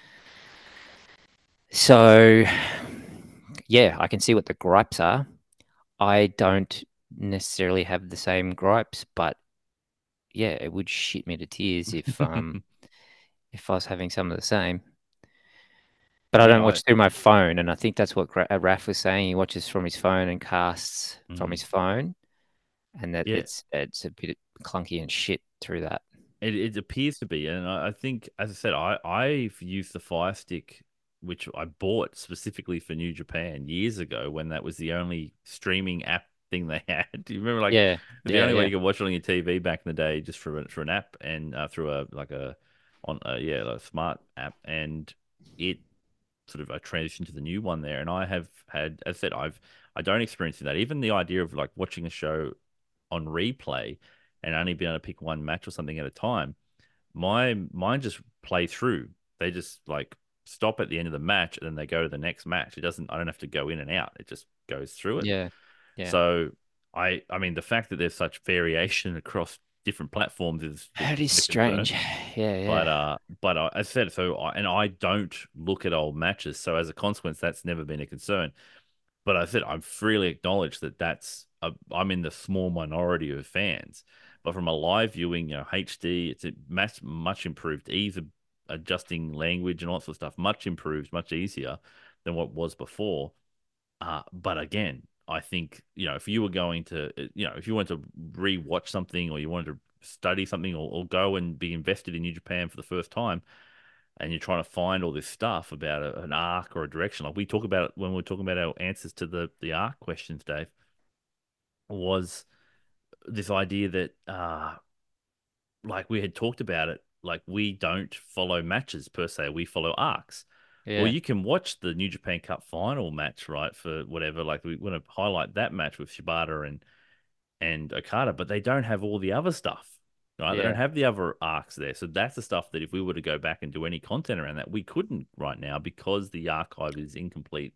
So yeah, I can see what the gripes are. I don't necessarily have the same gripes, but yeah, it would shit me to tears if I was having some of the same. But I Yeah, don't watch through my phone, and I think that's what Raf was saying. He watches from his phone and casts from mm, his phone, and that yeah. it's a bit clunky and shit through that. It appears to be, and I think, as I said, I've used the Fire Stick, which I bought specifically for New Japan years ago when that was the only streaming app thing they had. Do you remember, like, Yeah, the yeah, only way yeah, you could watch it on your TV back in the day, just through an app and through a like a on yeah, like a smart app, and it sort of I transitioned to the new one there, and I have had, as I said, I don't experience that. Even the idea of like watching a show on replay and only being able to pick one match or something at a time, mine just play through. They just like stop at the end of the match and then they go to the next match. It doesn't. I don't have to go in and out. It just goes through it. yeah, yeah. So I mean, the fact that there's such variation across different platforms is That is a concern. strange. Yeah, yeah, As I said, and I don't look at old matches, so as a consequence, that's never been a concern. But I said I freely acknowledge that I'm in the small minority of fans. But from a live viewing, HD, it's a much improved, ease of adjusting language and all that sort of stuff, much improved, much easier than what was before. But again, I think, if you were going to, if you wanted to re-watch something or you wanted to study something or go and be invested in New Japan for the first time, and you're trying to find all this stuff about an arc or a direction, like we talk about it when we're talking about our answers to the arc questions, Dave, was this idea that like we had talked about it, like we don't follow matches per se, we follow arcs. Well, yeah, you can watch the New Japan Cup final match, right? For whatever, like we want to highlight that match with Shibata and Okada, but they don't have all the other stuff, right? They don't yeah, have the other arcs there. So that's the stuff that if we were to go back and do any content around that, we couldn't right now because the archive is incomplete.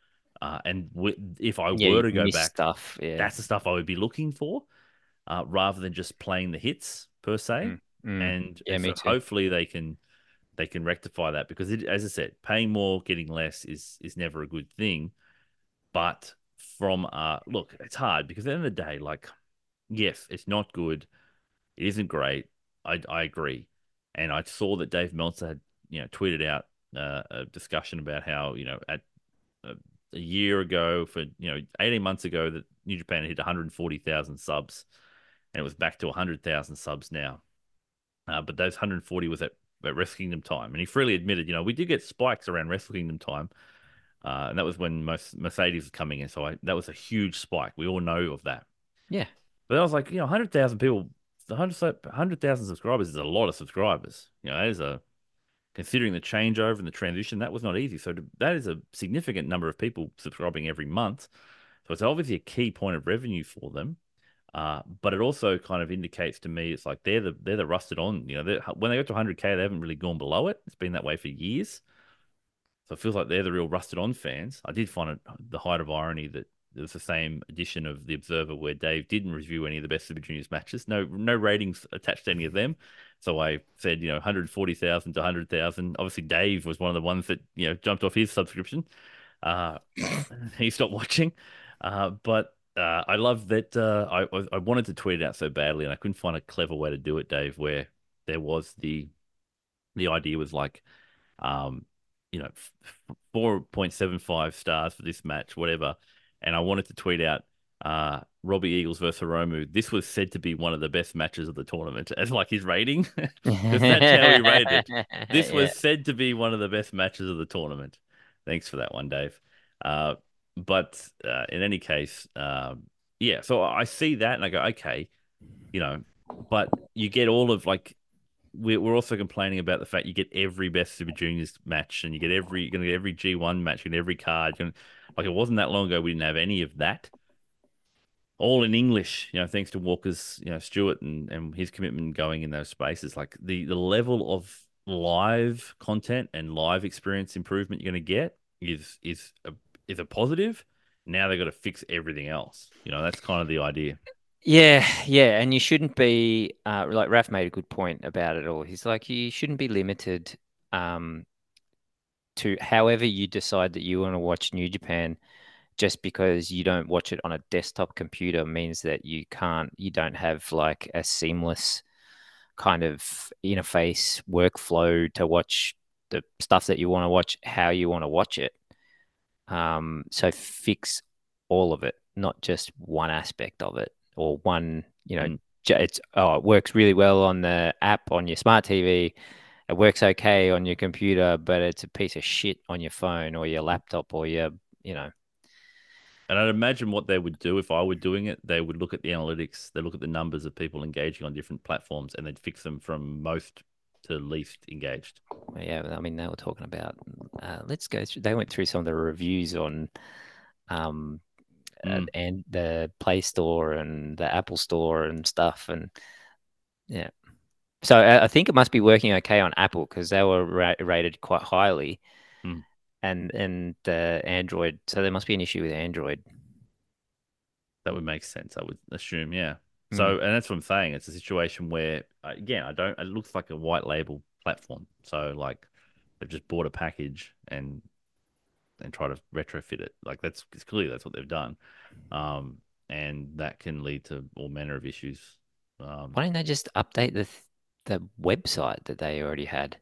If I yeah. were You'd to go miss back, stuff. Yeah. that's the stuff I would be looking for, rather than just playing the hits per se. Mm, mm. And Yeah, and me so too. hopefully they can rectify that because as I said, paying more, getting less is never a good thing. But from look, it's hard because at the end of the day, like, yes, it's not good. It isn't great. I agree, and I saw that Dave Meltzer had tweeted out a discussion about how at a year ago, for 18 months ago, that New Japan hit 140,000 subs, and it was back to 100,000 subs now. But those 140 was at Wrestle Kingdom time, and he freely admitted, we did get spikes around Wrestle Kingdom time, and that was when most Mercedes was coming in, so that was a huge spike. We all know of that. Yeah, But I was like, 100,000 people, 100,000 subscribers is a lot of subscribers. That is considering the changeover and the transition, that was not easy. So that is a significant number of people subscribing every month. So it's obviously a key point of revenue for them. But it also kind of indicates to me it's like they're the rusted on. When they got to 100K, they haven't really gone below it. It's been that way for years. So it feels like they're the real rusted on fans. I did find it the height of irony that it was the same edition of the Observer where Dave didn't review any of the best Super Juniors matches. No ratings attached to any of them. So I said, 140,000 to 100,000. Obviously, Dave was one of the ones that jumped off his subscription. Uh, he stopped watching. But I love that. I wanted to tweet it out so badly, and I couldn't find a clever way to do it, Dave. Where there was the idea was like, um, 4.75 stars for this match, whatever. And I wanted to tweet out, Robbie Eagles versus Hiromu. This was said to be one of the best matches of the tournament as like his rating, because that's how he rated it. This Yeah. was said to be one of the best matches of the tournament. Thanks for that one, Dave. But in any case, yeah. So I see that and I go, okay, you know, but you get all of like we're also complaining about the fact you get every best Super Juniors match and you're gonna get every G1 match and every card. Like it wasn't that long ago we didn't have any of that. All in English, thanks to Walker's, Stewart and his commitment going in those spaces. Like the level of live content and live experience improvement you're gonna get is a positive. Now they've got to fix everything else. That's kind of the idea. Yeah, yeah, and you shouldn't be like Raf made a good point about it all. He's like, you shouldn't be limited um, to however you decide that you want to watch New Japan. Just because you don't watch it on a desktop computer means that you don't have like a seamless kind of interface workflow to watch the stuff that you want to watch, how you want to watch it. So fix all of it, not just one aspect of it or one, Mm. it works really well on the app on your smart TV. It works okay on your computer, but it's a piece of shit on your phone or your laptop or you know, And I'd imagine what they would do if I were doing it, they would look at the analytics, they look at the numbers of people engaging on different platforms, and they'd fix them from most to least engaged. yeah, I mean, they were talking about, let's go through, they went through some of the reviews on, um, Mm. and the Play Store and the Apple Store and stuff. And yeah, so I think it must be working okay on Apple because they were rated quite highly, Mm. and Android. So there must be an issue with Android. That would make sense, I would assume. Yeah. Mm. So, and that's what I'm saying. It's a situation where, again, I don't, it looks like a white label platform. So, like, they've just bought a package and try to retrofit it. Like, it's clearly that's what they've done. Um, and that can lead to all manner of issues. Um, Why don't they just update the website that they already had?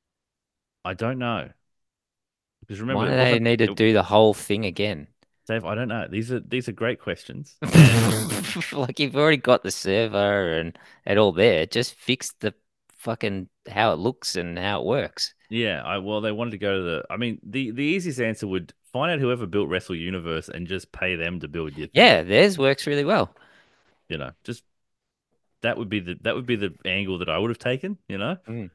I don't know because remember, Why do it they wasn't, need to do the whole thing again? Dave. I don't know. These are great questions, and Like you've already got the server and all there. Just fix the fucking how it looks and how it works. yeah, well, they wanted to go to the. I mean, the easiest answer would find out whoever built Wrestle Universe and just pay them to build your thing. Yeah, theirs works really well. Just that would be the angle that I would have taken. Mm.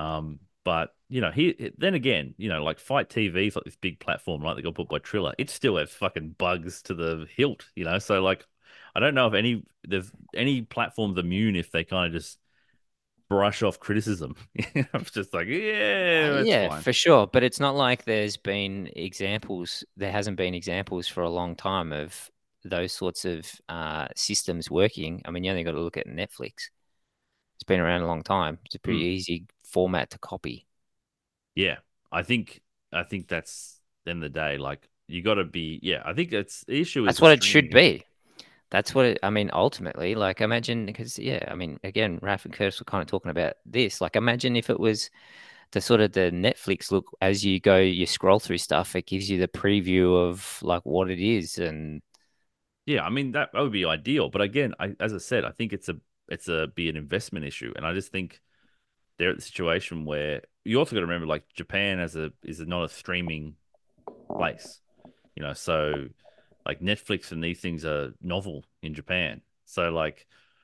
But then again, like Fight TV is like this big platform, right? That got put by Triller. It still has fucking bugs to the hilt. So like, I don't know if there's any platforms immune if they kind of just brush off criticism. It's just like, yeah, that's Yeah, fine. for sure. But it's not like there's been examples. There hasn't been examples for a long time of those sorts of systems working. I mean, you only got to look at Netflix. It's been around a long time. It's a pretty Hmm. easy format to copy. Yeah, I think I think that's the end of the day. Like you got to be. Yeah, I think that's the issue is That's the what it should streaming. be. That's what I mean, ultimately. Like, imagine, because, yeah, I mean, again, Raf and Curtis were kind of talking about this. Like, imagine if it was the sort of the Netflix look as you go, you scroll through stuff, it gives you the preview of like what it is. And Yeah, I mean that would be ideal. But again, as I said, I think it's a be an investment issue, and I just think they're at the situation where you also got to remember like Japan as a is not a streaming place, so like Netflix and these things are novel in Japan. So like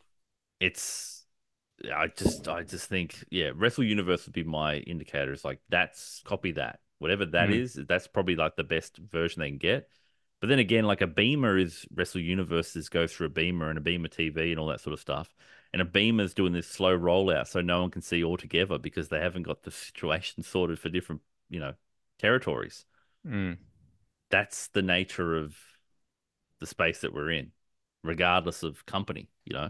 it's I just think yeah, Wrestle Universe would be my indicator. It's like that's copy that. Whatever that mm, is, that's probably like the best version they can get. But then again, like a Beamer is Wrestle Universes goes through a Beamer and a Beamer TV and all that sort of stuff. And a Beamer's doing this slow rollout so no one can see all together because they haven't got the situation sorted for different, territories. mm. That's the nature of the space that we're in, regardless of company,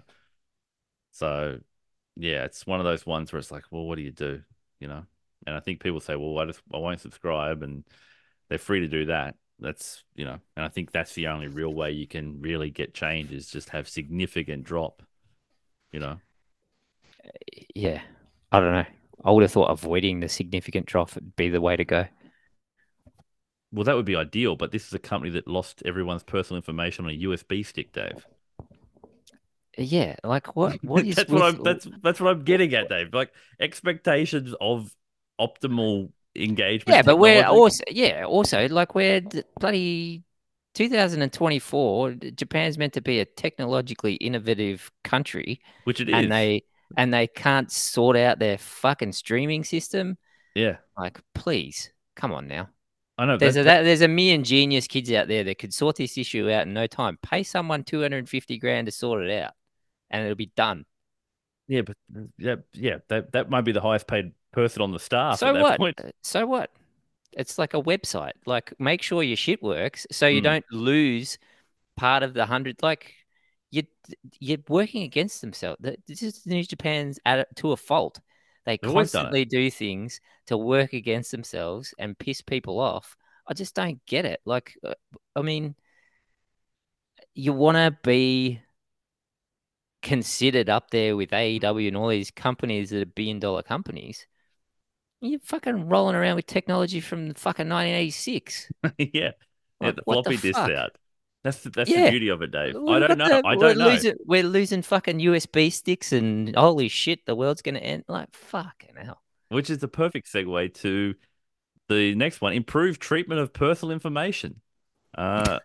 So yeah, it's one of those ones where it's like, well, what do you do? You know? And I think people say, well, I won't subscribe, and they're free to do that. And I think that's the only real way you can really get change is just have significant drop, you know. Yeah, I don't know. I would have thought avoiding the significant drop would be the way to go. Well, that would be ideal, but this is a company that lost everyone's personal information on a USB stick, Dave. Yeah, like what is with That's what I'm getting at, Dave. Like expectations of optimal engagement yeah, but we're technology, also like bloody 2024. Japan's meant to be a technologically innovative country, which it and is. they can't sort out their fucking streaming system. Yeah, Like, please, come on now. I know There's that, a that there's a million genius kids out there that could sort this issue out in no time. Pay someone 250 grand to sort it out, and it'll be done. yeah, but that might be the highest paid person on the staff at So that what? point. So what? It's like a website. Like, make sure your shit works so you Mm. don't lose part of the hundred. Like, you you're working against themselves. This is New Japan's to a fault. They They've always done it. constantly do things to work against themselves and piss people off. I just don't get it. Like, I mean, you want to be considered up there with AEW and all these companies that are billion-dollar companies. You're fucking rolling around with technology from the fucking 1986. Yeah, yeah, Like, the what the floppy disk fuck? out. That's the Yeah. beauty of it, Dave. I We've don't got know. the I don't know. we're losing fucking USB sticks and holy shit, the world's gonna end. Like, fucking hell. Which is the perfect segue to the next one: improved treatment of personal information. Uh,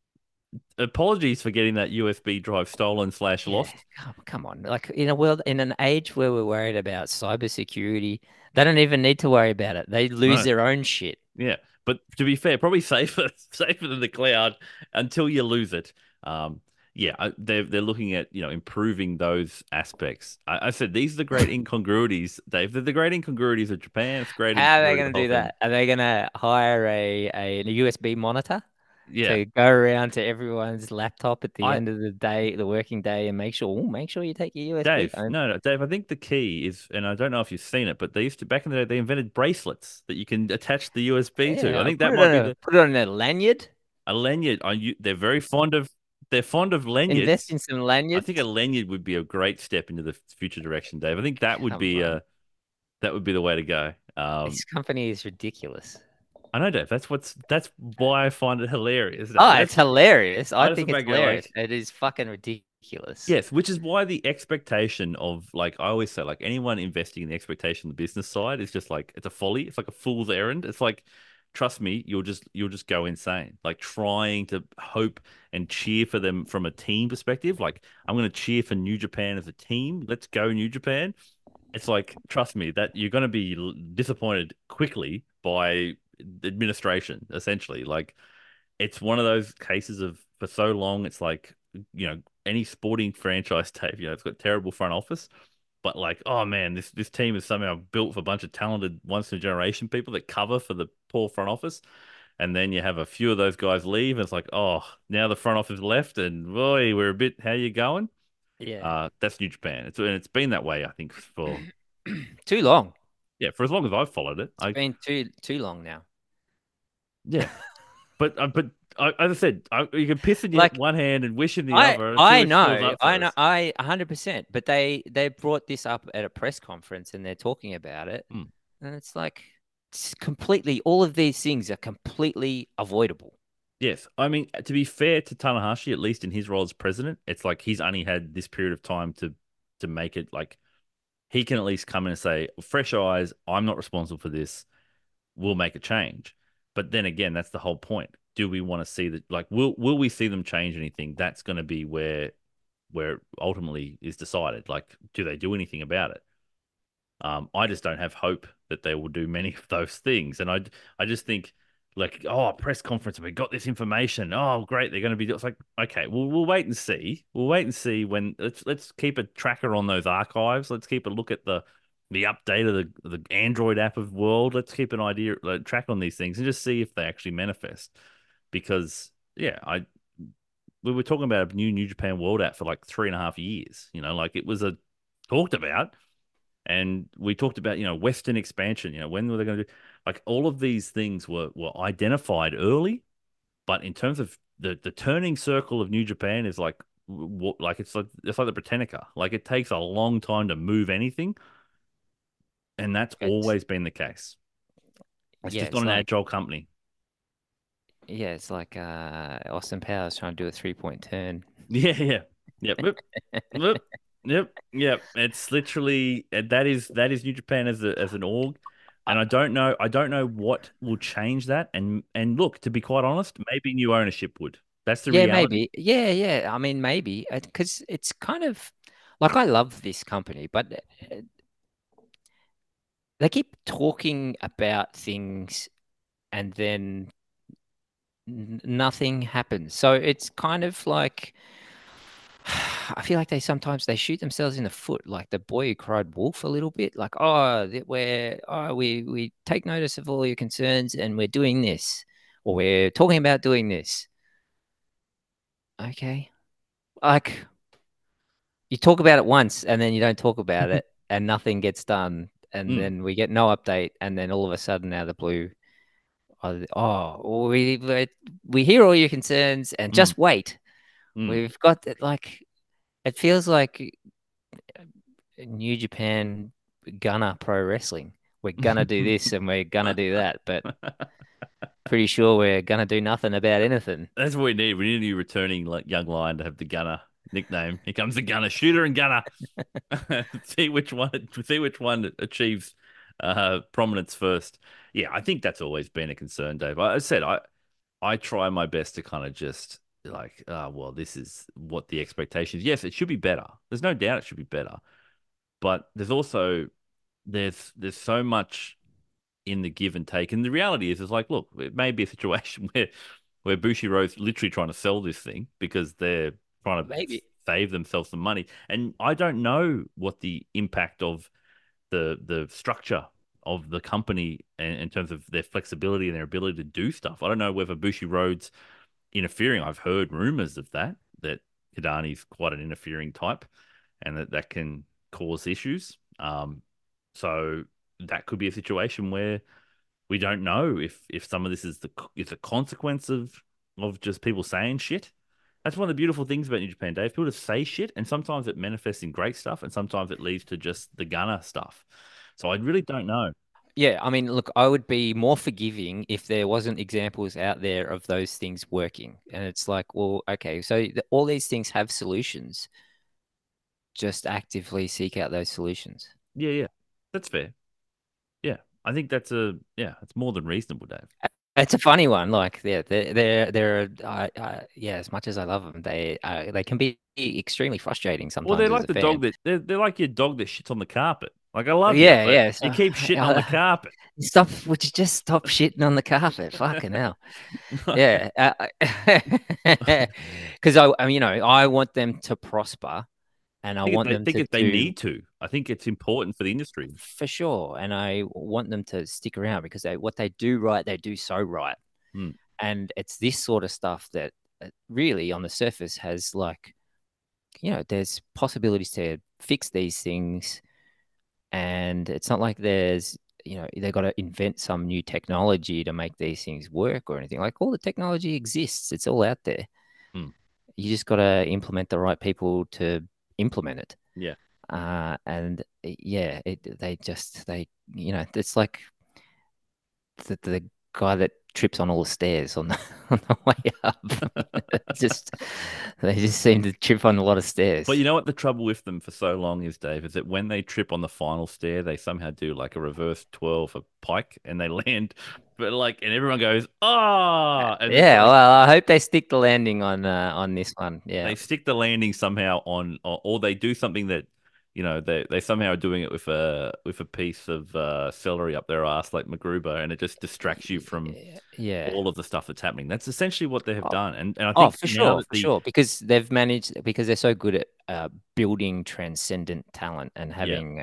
Apologies for getting that USB drive stolen slash Yeah, lost. come on. Like, in a world, in an age where we're worried about cybersecurity, they don't even need to worry about it. They lose No, their own shit. yeah, but to be fair, probably safer safer than the cloud until you lose it. Yeah, they're looking at improving those aspects. I said these are the great incongruities, Dave. They're the great incongruities of Japan. It's great How are they incongruity of going the to whole do thing. that? Are they going to hire a USB monitor Yeah, to go around to everyone's laptop at the I end of the day, the working day, and make sure you take your USB Dave, phone? no, Dave. I think the key is, and I don't know if you've seen it, but they used to back in the day. They invented bracelets that you can attach the USB to. I Yeah, think that might be the put it on a lanyard. a lanyard. They're very fond of Invest lanyards. in some I think a lanyards. lanyard would be a great step into the future direction, Dave. I think that would Come be on, that would be the way to go. this company is ridiculous. I know, Dave. That's why I find it hilarious, Oh, Dave. it's hilarious. I I just think about it's go hilarious. like, It is fucking ridiculous. yes, which is why the expectation of like I always say, like anyone investing in the expectation of the business side is just like it's a folly. It's like a fool's errand. It's like, trust me, you'll just go insane. Like trying to hope and cheer for them from a team perspective. Like I'm going to cheer for New Japan as a team. Let's go New Japan. It's like, trust me, that you're going to be disappointed quickly by the administration, essentially. Like it's one of those cases of for so long, it's like, any sporting franchise tape, it's got terrible front office, but like, oh man, this team is somehow built for a bunch of talented once in a generation people that cover for the poor front office. And then you have a few of those guys leave, and it's like, oh, now the front office left, and boy, we're a bit, how you going? Yeah. That's New Japan. It's been that way, I think, for Too long. yeah, for as long as I've followed it. It's been too long now. Yeah, as I said, you can piss in your Like, one hand and wish in the other and see I which fills know, up first. 100%. But they brought this up at a press conference and they're talking about it, Hmm. and it's like it's completely. All of these things are completely avoidable. Yes, I mean to be fair to Tanahashi, at least in his role as president, it's like he's only had this period of time to make it like he can at least come in and say, fresh eyes. I'm not responsible for this. We'll make a change. But then again, that's the whole point. Do we want to see that? Like, will we see them change anything? That's going to be where it ultimately is decided. Like, do they do anything about it? I just don't have hope that they will do many of those things. And I just think like, oh, press conference, we got this information. Oh, great, they're going to be. It's like, okay, we'll wait and see. We'll wait and see when. Let's keep a tracker on those archives. Let's keep a look at the update of the Android app of world. Let's keep an idea track on these things and just see if they actually manifest. Because yeah, we were talking about a New Japan World out for like 3.5 years. Like it was a talked about, and we talked about Western expansion. When were they going to do like all of these things were identified early, but in terms of the turning circle of New Japan is like like it's like the Britannica. Like it takes a long time to move anything, and that's It's always been the case. It's yeah, just not it's an like agile company. Austin Powers trying to do a 3-point turn. Yeah, yeah, yep, yep, yep, yep, yep. It's literally that is New Japan as an org, Uh, and I don't know what will change that. And look, to be quite honest, maybe new ownership would. That's the yeah, reality. maybe. Yeah, yeah. I mean, maybe because it's kind of like I love this company, but they keep talking about things and then nothing happens. So it's kind of like I feel like they shoot themselves in the foot, like the boy who cried wolf a little bit. Like, oh, we take notice of all your concerns and we're doing this, or we're talking about doing this. Okay, like you talk about it once and then you don't talk about it and nothing gets done, and Mm, then we get no update, and then all of a sudden out of the blue, we hear all your concerns and mm, just wait. mm. We've got like it feels like New Japan gonna pro wrestling. We're gonna do this and we're gonna do that, but pretty sure we're gonna do nothing about anything. That's what we need. We need a new returning like young lion to have the Gunner nickname. Here comes the Gunner, shooter and Gunner. See which one achieves prominence first. Yeah, I think that's always been a concern, Dave. I said I try my best to kind of just like, well, this is what the expectation is. Yes, it should be better. There's no doubt it should be better, but there's so much in the give and take. And the reality is like, look, it may be a situation where Bushiroad's literally trying to sell this thing because they're trying to Maybe. save themselves some money. And I don't know what the impact of the structure of the company in terms of their flexibility and their ability to do stuff. I don't know whether Bushiroad's interfering. I've heard rumors of that Kidani's quite an interfering type, and that can cause issues. So that could be a situation where we don't know if some of this is a consequence of just people saying shit. That's one of the beautiful things about New Japan, Dave. People just say shit, and sometimes it manifests in great stuff, and sometimes it leads to just the gunner stuff. So I really don't know. Yeah, I mean, look, I would be more forgiving if there wasn't examples out there of those things working. And it's like, well, okay, so all these things have solutions. Just actively seek out those solutions. Yeah, yeah, that's fair. Yeah, I think it's more than reasonable, Dave. It's a funny one. Like, yeah, yeah. As much as I love them, they can be extremely frustrating Well, they're sometimes as like a the fan. dog they're like your dog that shits on the carpet. Like I love you, Yeah, but yeah. you So, keep shitting on the carpet. stop. Would you just stop shitting on the carpet? Fucking hell. Yeah. Because I mean, I want them to prosper, and I want I them think to they do need to. I think it's important for the industry. for sure, and I want them to stick around because what they do right, they do so right. Mm, And it's this sort of stuff that really on the surface has like, there's possibilities to fix these things. And it's not like they got to invent some new technology to make these things work or anything. Like all the technology exists, it's all out there. mm, You just got to implement the right people to implement it. yeah. And yeah, it's like the guy that trips on all the stairs on the, on the way up. just they just seem to trip on a lot of But stairs. you know what the trouble with them for so long is, Dave, is that when they trip on the final stair, they somehow do like a reverse 12 a pike and they land, but like, and everyone goes, ah, and it's Yeah, like well, I hope they stick the landing on this one. Yeah, they stick the landing somehow on, or they do something that, they somehow are doing it with a piece of celery up their ass like MacGruber, and it just distracts you from yeah. all of the stuff that's happening. That's essentially what they have Oh, done, and I oh, think now that for sure, because because they're so good at building transcendent talent and yeah, having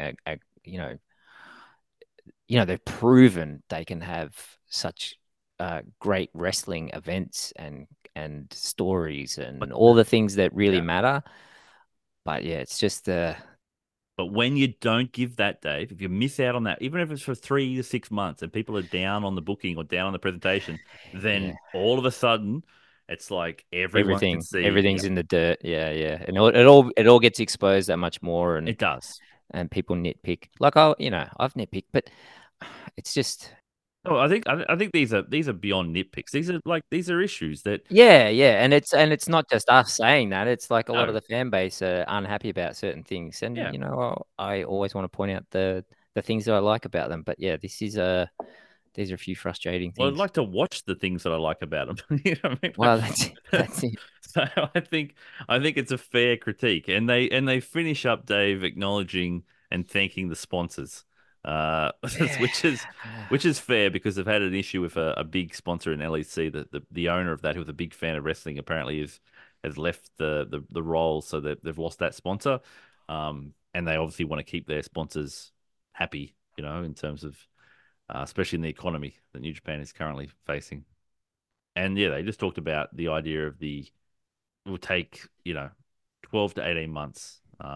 they've proven they can have such great wrestling events and and stories But and all the things that really yeah. matter. But yeah, it's just the But when you don't give that, Dave, if you miss out on that, even if it's for 3 to 6 months and people are down on the booking or down on the presentation, yeah, then all of a sudden it's like everyone can see, everything's yep, in the dirt. Yeah, yeah, and it all gets exposed that much more, it does. and people nitpick. Like I've nitpicked, but it's just Oh, I think these are beyond nitpicks. These are issues that yeah, yeah, and it's not just us saying that. It's like a lot of no, the fan base are unhappy about certain things, and yeah. I always want to point out the things that I like about them. But yeah, these are a few frustrating Well, I'd things. like to watch the things that I like about them. You know what I mean? Well, that's it. That's it. So I think it's a fair critique, and they finish up Dave acknowledging and thanking the sponsors, Yeah. which is which is fair because they've had an issue with a big sponsor in LEC. The owner of that, who's a big fan of wrestling, apparently has left the role, so that they've lost that sponsor, and they obviously want to keep their sponsors happy, in terms of especially in the economy that New Japan is currently facing. And yeah, they just talked about the idea of it will take 12 to 18 months.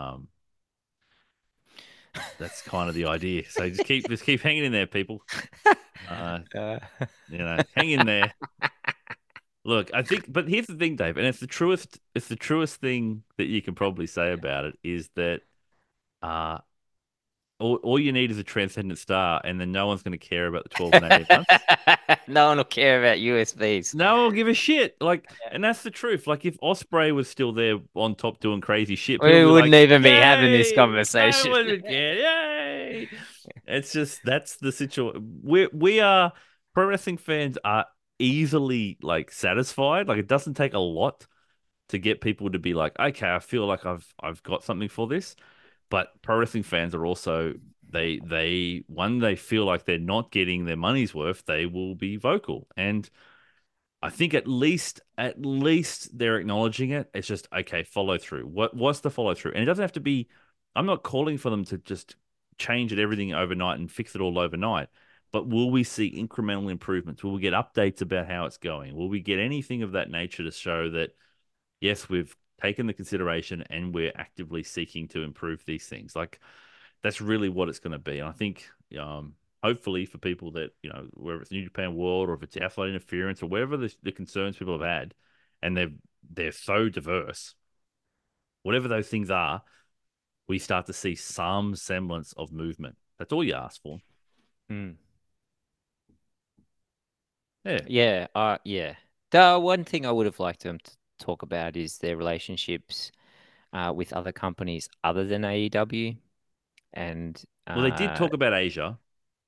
That's kind of the idea. So just keep hanging in there, people. Uh, Uh, hang in there. Look, I think, but here's the thing, Dave, and it's the truest thing that you can probably say about it is that uh all you need is a transcendent star, and then no one's going to care about the 12 and 18 months. no one will care about USBs. No one will give a shit. And that's the truth. Like, if Osprey was still there on top doing crazy shit, people We would be wouldn't like, even be having this "Yay! No conversation. one would care. Yay!" It's just that's the situation. We are pro wrestling fans are easily like satisfied. Like, it doesn't take a lot to get people to be like, "Okay, I feel like I've got something for this." But pro wrestling fans are also they feel like they're not getting their money's worth, they will be vocal. And I think at least they're acknowledging it. It's just okay, follow through. What's the follow through? And it doesn't have to be. I'm not calling for them to just change everything overnight and fix it all overnight. But will we see incremental improvements? Will we get updates about how it's going? Will we get anything of that nature to show that yes, we've taken the consideration and we're actively seeking to improve these things? Like, that's really what it's going to be. And I think, hopefully, for people that, whether it's New Japan World or if it's outside interference or whatever the concerns people have had, and they're so diverse, whatever those things are, we start to see some semblance of movement. That's all you ask for. Mm. Yeah. Yeah. The one thing I would have liked them to talk about is their relationships with other companies other than AEW, and Well, they did talk about Asia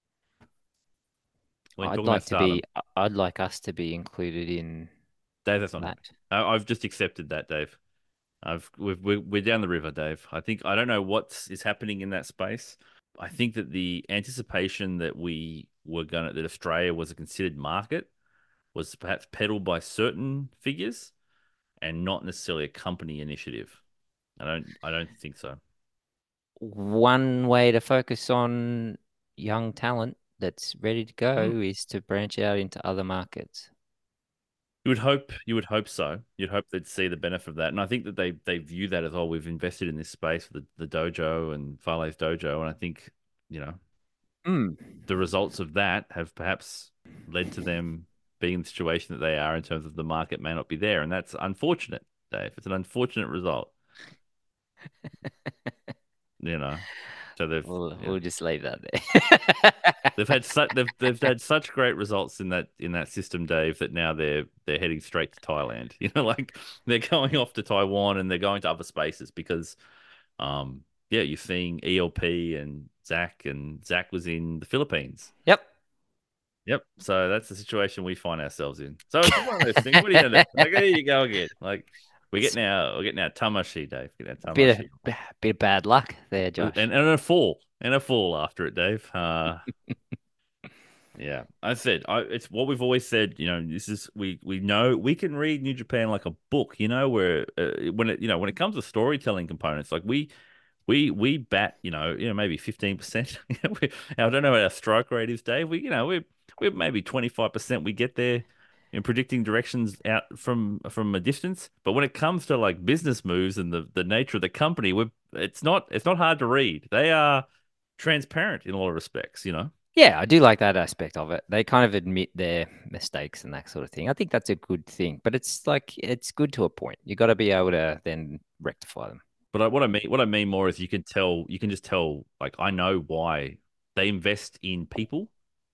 when I'd talking about like to be, Stardom. I'd like us to be included in Dave, that's not that. happening. I've just accepted that, Dave. We're down the river, Dave. I don't know what is happening in that space. I think that the anticipation that Australia was a considered market was perhaps peddled by certain figures and not necessarily a company initiative. I don't think so. One way to focus on young talent that's ready to Hmm. go is to branch out into other markets. You would hope so. You'd hope they'd see the benefit of that. And I think that they view that as, oh, we've invested in this space with the dojo and Farley's dojo. And I think, you know, Mm. the results of that have perhaps led to them being in the situation that they are in terms of the market may not be there. And that's unfortunate, Dave. It's an unfortunate result, you know. So We'll just leave that there. they've had such great results in that system, Dave, that now they're heading straight to Thailand. Like, they're going off to Taiwan and they're going to other spaces because yeah, you're seeing ELP and Zach was in the Philippines. Yep. Yep. So that's the situation we find ourselves in. So it's just one of those things. What are you gonna do? Like, there you go again. Like, It's we're getting our Tamashi, Dave. Getting our bit Tamashi. bit of bad luck there, And, Josh. and a fall after it, Dave. Yeah. I said it's what we've always said. This is we know we can read New Japan like a book. Where when it comes to storytelling components, like we bat, maybe 15%. I don't know what our strike rate is, Dave. We're maybe 25%. We get there. in predicting directions out from a distance. But when it comes to like business moves and the nature of the company, it's not hard to read. They are transparent in a lot of respects, you know. Yeah, I do like that aspect of it. They kind of admit their mistakes and that sort of thing. I think that's a good thing, but it's like it's good to a point. You got to be able to then rectify them. But what I mean more is you can just tell, like I know why they invest in people.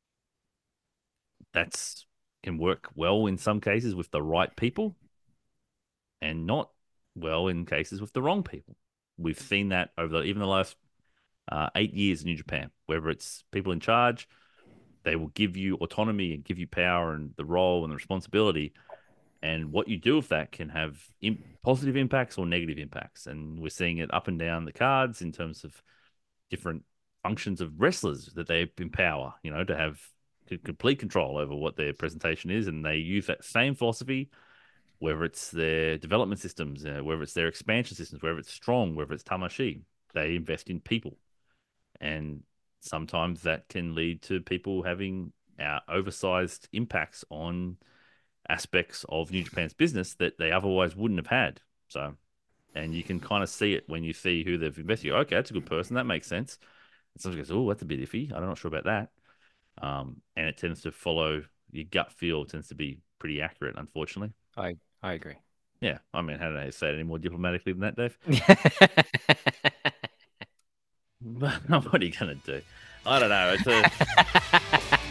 That's can work well in some cases with the right people and not well in cases with the wrong people. We've seen that over even the last 8 years in New Japan. Whether it's people in charge, they will give you autonomy and give you power and the role and the responsibility. And what you do with that can have positive impacts or negative impacts. And we're seeing it up and down the cards in terms of different functions of wrestlers that they empower, to have complete control over what their presentation is. And they use that same philosophy, whether it's their development systems, whether it's their expansion systems, whether it's strong, whether it's Tamashi. They invest in people. And sometimes that can lead to people having oversized impacts on aspects of New Japan's business that they otherwise wouldn't have had. So, and you can kind of see it when you see who they've invested. Okay, that's a good person. That makes sense. And someone goes, oh, that's a bit iffy. I'm not sure about that. And it tends to follow your gut feel. Tends to be pretty accurate, unfortunately. I agree. Yeah, I mean, how do I say it any more diplomatically than that, Dave? What are you gonna do? I don't know.